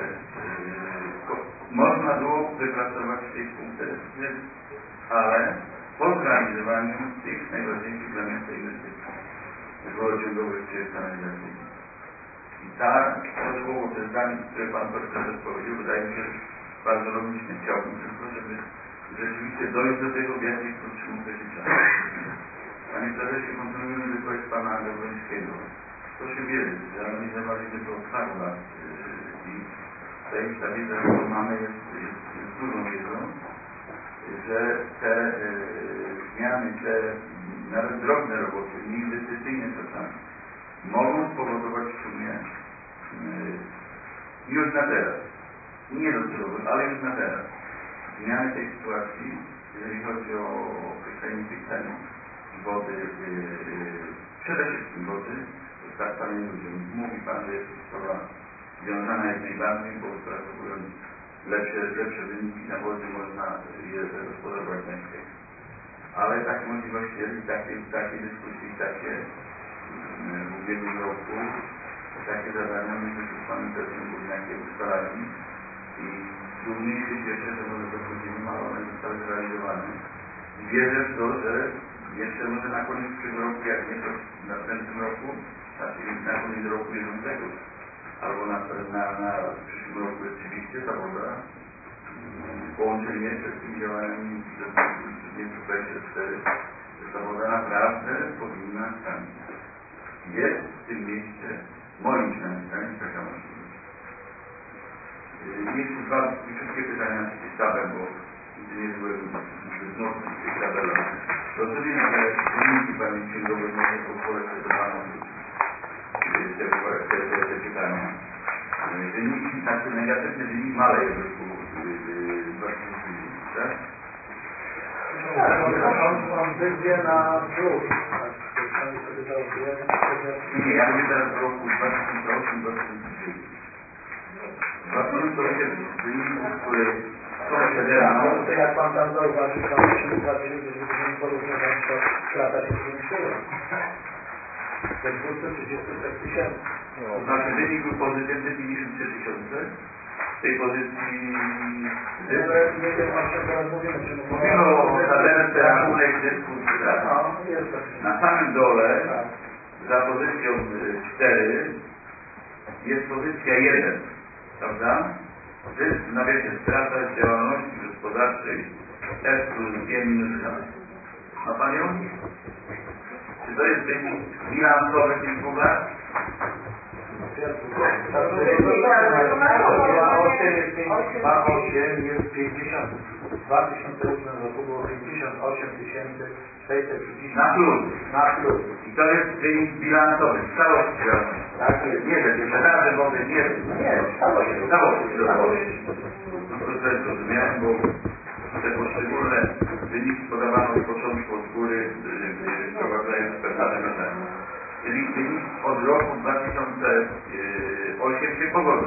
można było wypracować w tej spółce zysk, ale po zrealizowaniu tych najważniejszych dla miasta inwestycji wodociągowych czy kanalizacyjnych. I to słowo, te zdanie, które Pan Prezes powiedział, wydaje mi się bardzo logiczne. Chciałbym tylko, żeby rzeczywiście dojść do tego w jak najkrótszym okresie czasu. Panie Prezesie, kontynuując wypowiedź Pana Gawrońskiego. Proszę wiedzieć, że analizowaliśmy to od paru lat i ta wiedza, którą mamy, jest dużą wiedzą, że te zmiany, te nawet drobne roboty, nieinwestycyjne czasami, mogą spowodować w sumie już na teraz, nie docelowo, ale już na teraz, zmiany tej sytuacji, jeżeli chodzi o określenie tych cen wody, przede wszystkim wody, dostarczanej ludziom. Mówi Pan, że jest to sprawa związana jak najbardziej, bo wypracowując lepsze wyniki na wodzie można je zagospodarować najpierw. Ale takie możliwości jest i takie dyskusje, takie w ubiegłym roku, takie zadania myślę, że z Panem Prezesem Górniakiem ustalali i trudniej się cieszę, że może to później, ale one zostały zrealizowane. I wierzę w to, że jeszcze może na koniec przyszłego roku, jak nie to w następnym roku, znaczy na koniec roku bieżącego, albo na przyszłym roku rzeczywiście ta woda, połączenie jeszcze z tymi działaniami z 24, że ta woda naprawdę powinna stać. Jest w tym mieście, moim zdaniem, taka możliwość. Jeszcze dwa krótkie pytania na taki tabel, bo nie byłem zbyt mocny w tych tabelach. Rozumiem, że wyniki Pani Księgowej może pozwolę sobie do Pana te pytania. Wyniki, znaczy negatywny wynik maleje w roku 2010, tak? On wyjdzie na plus. Nie, ja mówię teraz w roku 2008-2009. 2008 wyniku, który to jak Pan tam zauważył, że będziemy porównywać, to lata się zwiększyły. Ze 234 tysięcy. To znaczy wynik był pozytywny 53 tysiące. W tej pozycji Nie wiem, o czym teraz mówimy. mówimy o tabelce rachunek zysku wydatków. No, jest tak. Na samym dole za pozycją 4 jest pozycja 1, prawda? Zysk na wiecie, strata z działalności gospodarczej F plus G minus H. Ma Pan ją? Czy to jest wynik bilansowy tych 2 lat? 2,8 jest 50. W 2008 roku było 58 630 Na plus. na plus. I to jest wynik bilansowy w całości działalności. Tak jest. Nie, że każdy wody nie. Nie, stało się. No to też zrozumiałem, bo te poszczególne wyniki podawano od początku od góry, wprowadzając pewne elementy. Czyli wynik od roku 2008 się pogodził.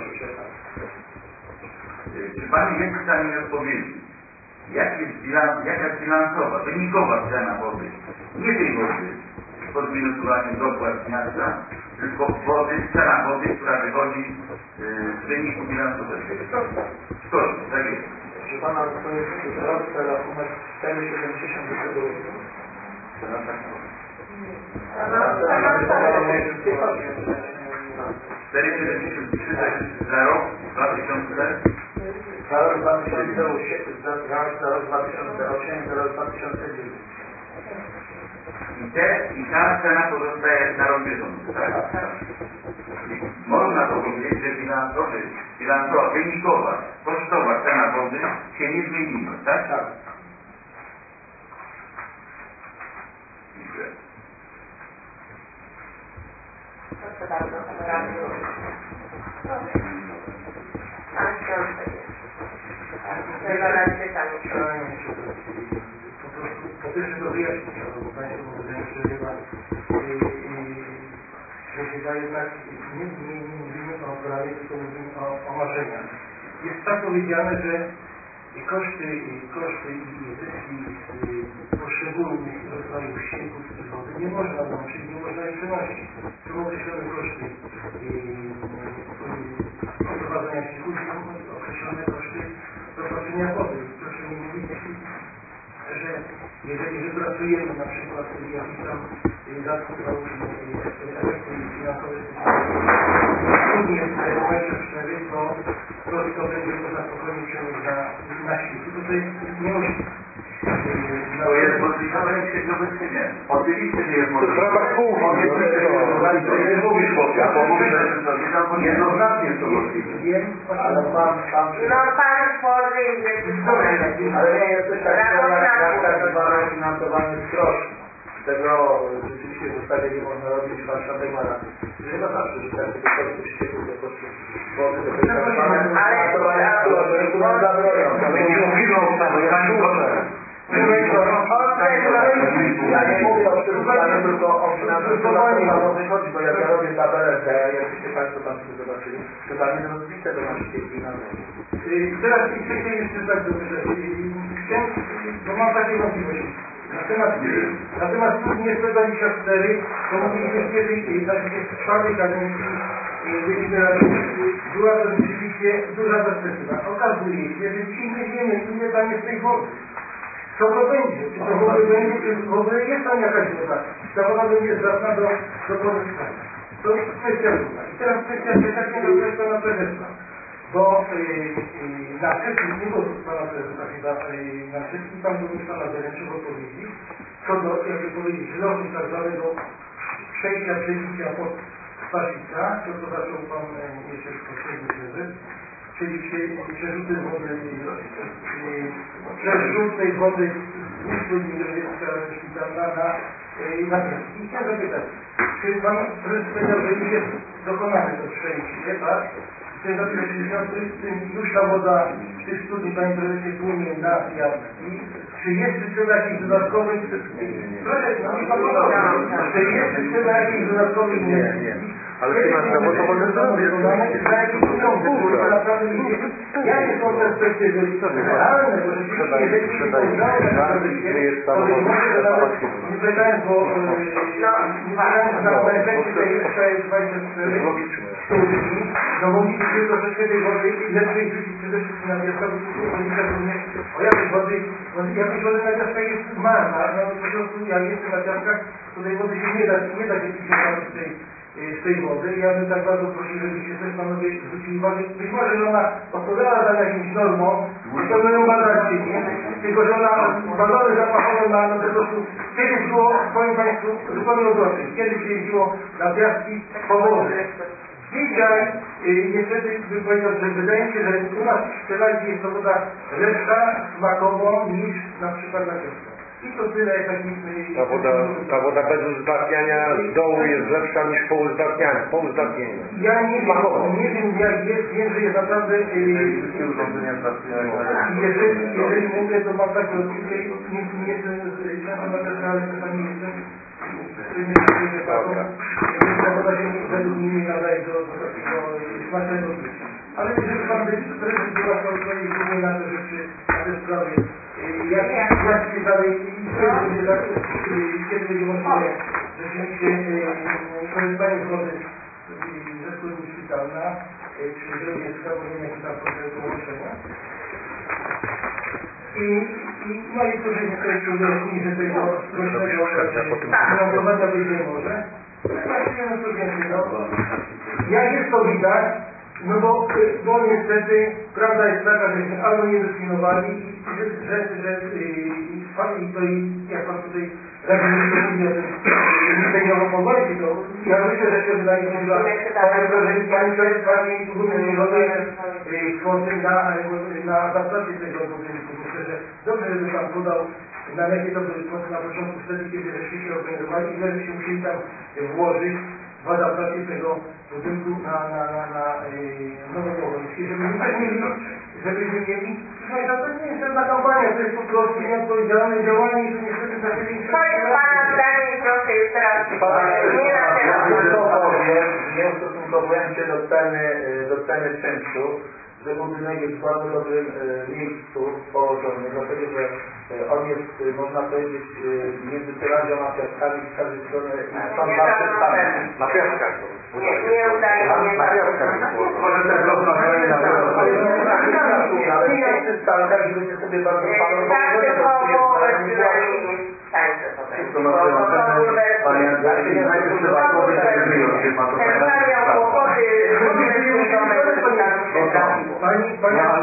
Czy Pan jest w stanie mi odpowiedzieć, jaka jest bilansowa, wynikowa cena wody? Nie tej wody pod minusowaniem dopłat miasta, tylko wody, cena wody, która wychodzi z wyniku bilansowego. Skąd? Tak jest. Proszę Pana, to jest roczny rachunek 4,70 do tego roku. Teraz tak. 4,73 za rok 2000? Za rok 2008, za rok 2008 i za rok 2009. I ta cena pozostaje na rok bieżący, tak? Można to powiedzieć, że bilansowa, wynikowa, kosztowa cena wody się nie zmieniła, tak? Tak. Dziękuję. Proszę bardzo, radny. Pan Świątek jest. Chcę zadać pytanie. Po pierwsze to wyjaśnić, bo Państwo mówią, że chyba jednak nie mówimy o prawie, tylko mówimy o marzeniach. Jest tak powiedziane, że koszty i zyski poszczególnych rodzajów ścieków i wody nie można łączyć, nie można ich przenosić. Są określone koszty prowadzenia ścieków i określone koszty prowadzenia wody. Proszę mi mówić, że jeżeli wypracujemy na przykład jakiś tam zakup efekty finansowe trudnie w tej momencie 4, to będzie można spokojnie przenieść na świecie. To jest niemożliwe. To jest możliwe, ale księgowy czy nie? Oczywiście, że jest możliwe. W ramach spółki. Nie mówisz, bo ja mówię, że jednoznacznie jest to możliwe. Ale pan No Pan tworzy i jest ale nie jest coś takiego jak tak zwane finansowanie z groszy. Tego rzeczywiście w ustawie nie można robić, Pan Szantek ma rację. Że chyba zawsze, że tak do kosztów ścieków, do kosztów wody, to jest tak zwane finansowanie z groszy, które zabronią. My nie mówimy o finansowaniu Ja nie mówię o przerzucaniu, tylko o finansowaniu na wody chodzi, bo jak ja robię tabelę D, jakbyście Państwo tam sobie zobaczyli, to tam jest rozbite do naszej ścieki na wodę. Teraz chcę jeszcze tak dopytać. Bo mam takie możliwości. Na temat studni 124 to mówiliśmy kiedyś, w czwartej kadencji była to rzeczywiście duża perspektywa. Okazuje się, że dzisiaj nie wiemy, ile tam jest tej wody. Co to będzie? Czy to w ogóle będzie, czy w ogóle jest tam jakaś woda? Czy ta woda będzie zdatna do pozyskania? To jest kwestia druga. I teraz kwestia trzecia do Pana Prezesa. Bo na wszystkim, nie było Pana Prezesa chyba, na wszystkim tam również Pana Zaręczył odpowiedzi co do, jakby powiedzieć, losu tak zwanego przejścia, przebicia pod Kwasica, to co zaczął Pan jeszcze w poprzedni prezes, czyli przerzuty wody z studni szpitalna na Piast. I chciałem zapytać, czy Pan prezes powiedział, że już jest dokonane to przejście, tak? Chcę zapytać, w związku z tym już ta woda z tych studni, Panie Prezesie, płynie na Piastki. Czy jest potrzeba jakichś dodatkowych... Proszę, czy jest potrzeba jakichś dodatkowych inwestycji, Ale finansowo to może zrobić. Jakie są perspektywy realne, bo rzeczywiście, jeżeli się udało to być może, że nawet nie czekając, bo na efekcie tej XP24 sztuczki, no moglibyśmy troszeczkę tej wody lepiej rzucić przede wszystkim na piaskę, bo tu chodzi również o jakość wody. Jakość wody na piaskach jest marna, no po prostu jak jestem na piaskach, to tej wody się nie da się pić z tej wody. Ja bym tak bardzo prosił, żebyście sobie panowie zwrócili uwagę. Być może, że ona odpowiada za jakimś normą, nie to ją badacie, nie? Tylko, że ona badane zapachowe ma, no po prostu kiedyś było, powiem Państwu, zupełnie odwrotnie. Kiedyś się jeździło na piaski po wodę. Dzisiaj niestety bym powiedział, że wydaje mi się, że u nas w Czeladzi jest to woda lepsza smakowo niż na przykład na piaskach. I to tyle takich... Ta woda bez uzdatniania z dołu jest lepsza niż po uzdatnieniu. Ja nie wiem jak jest, wiem, że jest naprawdę... Wszystkie urządzenia pracują jak jeżeli mówię, to mam takie odczucie, nie jestem często na też, ale czasami jestem. Ta woda się według mnie nie nadaje do takiego smacznego picia. Ale jeżeli Pan Prezydent była odpowiedzieć głównie na te rzeczy, na te sprawy, jak się dalej, kiedy będzie możliwe rzeczywiście korzystanie z wody ze składni szpitalna, czy drogie sprawowania czy tam połączenia. No i proszę się skończył do że tego sprosznego finansowania być nie może. Właściwie no co więcej, no. Jak jest to widać, no bo niestety prawda jest taka, żeśmy albo nie zdecydowali i to jak Pan tutaj mówi o tym sędziowym pogodzie, to ja myślę, że się wydaje mi że Pani Burmistrzowej kwoty na adaptację tego budynku. Myślę, że dobrze, żeby Pan podał na jakie to były kwoty na początku wtedy, kiedy żeśmy się organizowali i żeśmy musieli tam włożyć w adaptację tego budynku na Nowopogońskie, żebyśmy mieli, słuchaj, to nie jest żadna kampania, to jest po prostu nieodpowiedzialne działanie i to niestety za siebie... Co jest Pana zdanie i proszę jeszcze raz nie na temat. Nie ustosunkowując się do ceny czynszu, że budynek jest w bardzo dobrym miejscu położony, dlatego że on jest, można powiedzieć, między Czeladnią a piaskami z każdej strony i są dwa przedstawy. Na piaskach. Nie udaje mnie na piaskach. Może też rozmawiali na ale nie jest przedstawka i będzie sobie bardzo panu tak, tylko połowę przynajmniej jest tańsze to będzie. Najpierw trzeba powiedzieć, że wyjął się ma to ten sam miał kłopoty, Pani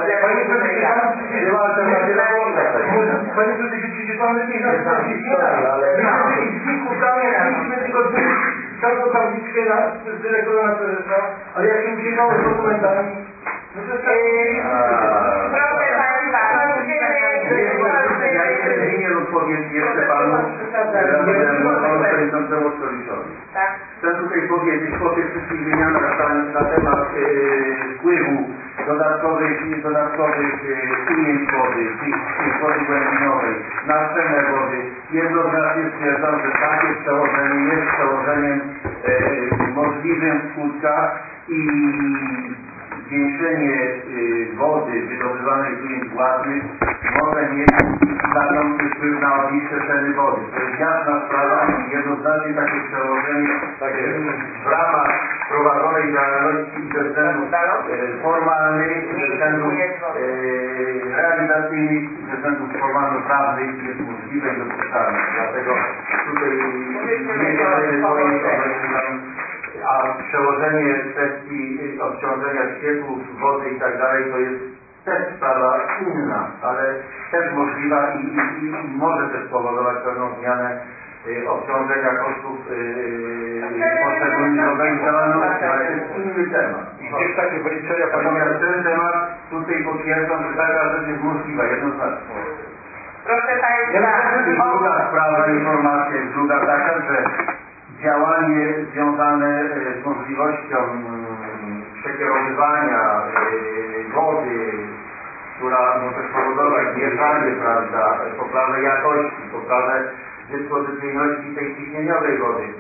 przecież Pan lepiej nas ale z kilku tam mieliśmy tylko całą tabliczkę z dyrektora na prezesa, ale jak się uciekało z dokumentami, no to proszę Państwa, kończymy. Nie odpowiedź jeszcze Panu przewodniczącemu Stolicowi. Chcę tutaj powiedzieć po tych wszystkich wymianach na temat wpływu dodatkowych ujęć wody, wody głębinowej, na cenę wody. Jednoznacznie stwierdzam, że takie przełożenie jest przełożeniem możliwym w skutkach i zwiększenie wody wydobywanej z ujęć własnych może mieć znaczący wpływ na obniżkę ceny wody. To jest jasna sprawa i jednoznacznie takie przełożenie w ramach prowadzonej działalności ze względów formalnych, ze względów realizacyjnych, ze względów formalno-prawnych jest możliwe i dopuszczalne. Dlatego tutaj nie wiemy swoich a przełożenie kwestii obciążenia ścieków, wody i tak dalej to jest też sprawa inna, ale też możliwa i może też spowodować pewną zmianę obciążenia kosztów poszczególnych rodzajów działalności, ale to jest inny temat. Gdzieś takie wyliczenia... Natomiast ten temat tutaj potwierdzam, że taka rzecz jest możliwa, jednoznacznie. Proszę Państwa, I druga sprawa, informacja jest druga taka, że działanie związane z możliwością przekierowywania wody, która może spowodować mieszanie, prawda, poprawę jakości, poprawę dyspozycyjności tej ciśnieniowej wody.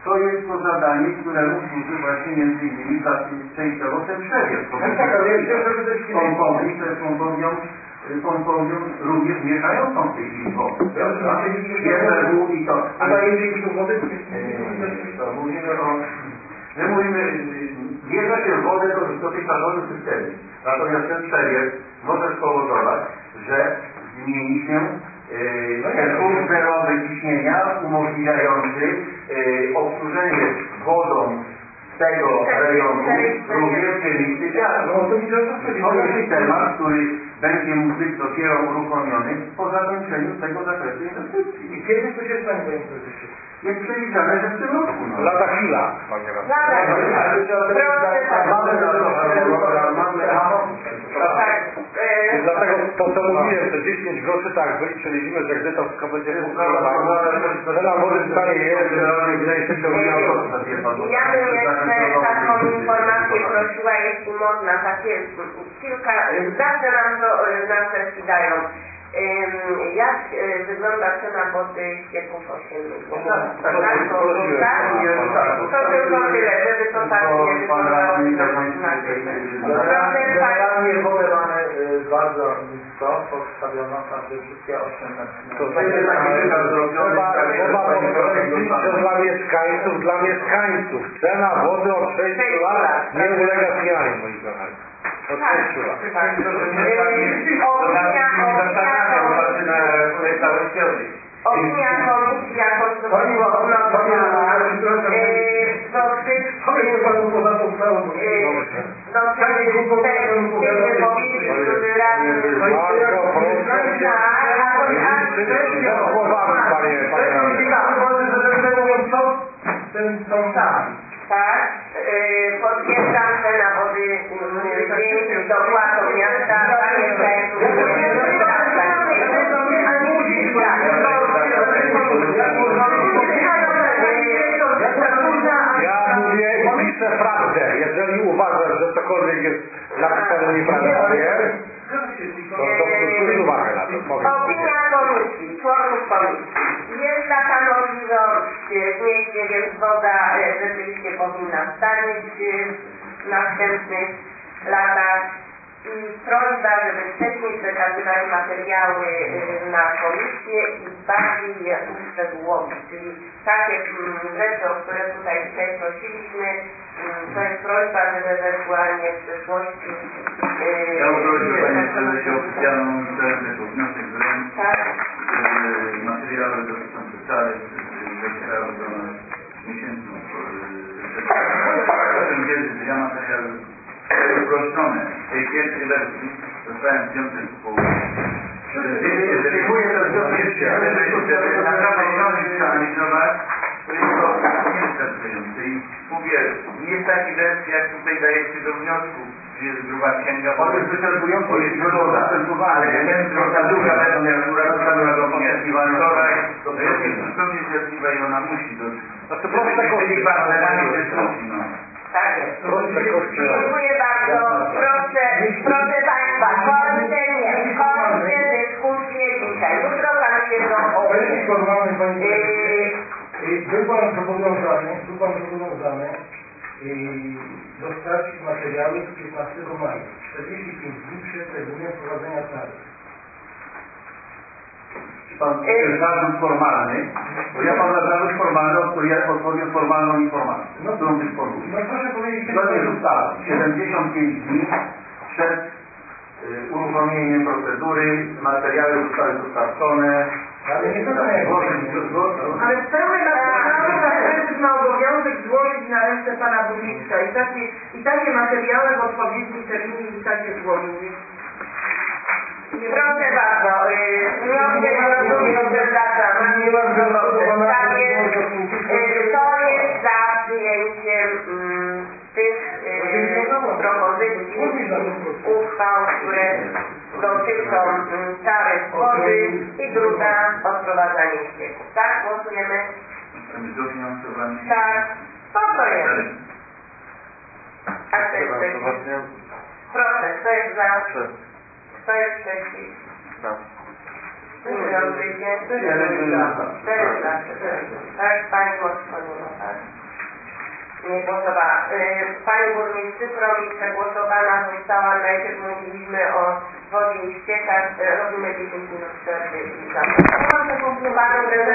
To jest to zadanie, któremu służy właśnie między innymi za częściowo ten przewiew. Pompowi, to jest pompownią również mieszającą w tej chwili wodę. GBW i to. Ale jeżeli to mówimy o... My mówimy, miesza się wodę w dotychczasowym systemie. Natomiast ten przewiew może spowodować, że zmieni się ten punkt zerowy ciśnienia umożliwiający obsłużenie wodą tego rejonu również tymi sypiami. To jest temat, który będzie mógł być dopiero uruchomiony po zakończeniu tego zakresu inwestycji. I kiedy to się stanie, panie prezesie? Jest przewidziane, że w tym roku. Lada chwila, panie radny. I dlatego to, co mówiłem, te 10 groszy, tak, wyliczyliśmy, że gdy to wszystko będzie funkcjonowało, cena wody stanie jest, Ja bym jeszcze taką informację prosiła, jeśli można, takie kilka, zawsze nam to na sesji dają. Jak wygląda cena wody ścieków osiennych? To tylko tyle, żeby to tak nie wyglądało na Generalnie wodę mamy bardzo nisko podstawioną, także wszystkie osienne. To znaczy, trzeba podkreślić, że dla mieszkańców cena wody od 6 lat nie ulega zmianie, moi kochani. Od 6 lat. Opinia komisji jakoś odnotowała tych wypowiedzi, które radny Bardzo proszę się słowami, panie tak, potwierdzam, że na wody dzięki dopłatom miasta dla mieszkańców Ja mówię i piszę prawdę. Jeżeli uważasz, że cokolwiek jest napisane nieprawidłowo, to zwróć uwagę na to. Opinia komisji, członków komisji. Jest taka możliwość w mieście, więc woda rzeczywiście powinna stanieć w następnych latach. I prośba, żeby wcześniej przekazywać materiały na komisję i bardziej je uszczegółowić. Czyli takie rzeczy, o które tutaj dzisiaj prosiliśmy, to jest prośba, żeby ewentualnie w przyszłości... Ja mam prośbę, panie prezesie, oficjalną internet, wniosek wręcz, żeby materiały dotyczące całej docierały do nas miesięczną. Proszę wiedzieć, że ja materiały uproszczone tej pierwszej wersji dostałem w piątek w południu. Przyjmuję to Żeby naprawdę książki przeanalizować, to jest to niewystarczające. I mówię, nie w takiej wersji, jak tutaj dajecie do wniosku, gdzie jest gruba księga. On jest wyczerpujący, ale ten druga literatura została do poszukiwania wczoraj, to jest zupełnie zjadliwa i ona musi dotrzeć. Znaczy proste kości. Tak jest. Dziękuję bardzo. Proszę Państwa, kończę dyskusję dzisiaj. Jutro Pan się Był Pan zobowiązany dostarczyć materiały 15 maja, 45 dni przed terminem wprowadzenia tarczy. Pan zarzut formalny, bo ja mam zarzut formalny, odpowiem formalną informację, którą dysponuję. No proszę powiedzieć, Zgodnie z ustawą, 75 dni przed uruchomieniem procedury, materiały zostały dostarczone. ale nie to Ale w pełnym prezes ma obowiązek złożyć na ręce pana burmistrza i takie materiały w odpowiednim terminie i takie złożył. Proszę bardzo, wniosek to jest za przyjęciem tych propozycji uchwał, które dotyczą taryf wody i druga odprowadzanie ścieków. Tak? Głosujemy? Dofinansowanie. Tak. Po to jest. A kto jest przeciw? Proszę, kto jest za? Kto jest przeciw? Odbycie. 4 zawsze. Tak, pani Moczkoniewa, tak? Nie głosowała. Pani burmistrz Cyfrowi przegłosowana została, najpierw mówiliśmy o wodzie i ściekach, robimy 10 minut przerwy i zapraszam. Panu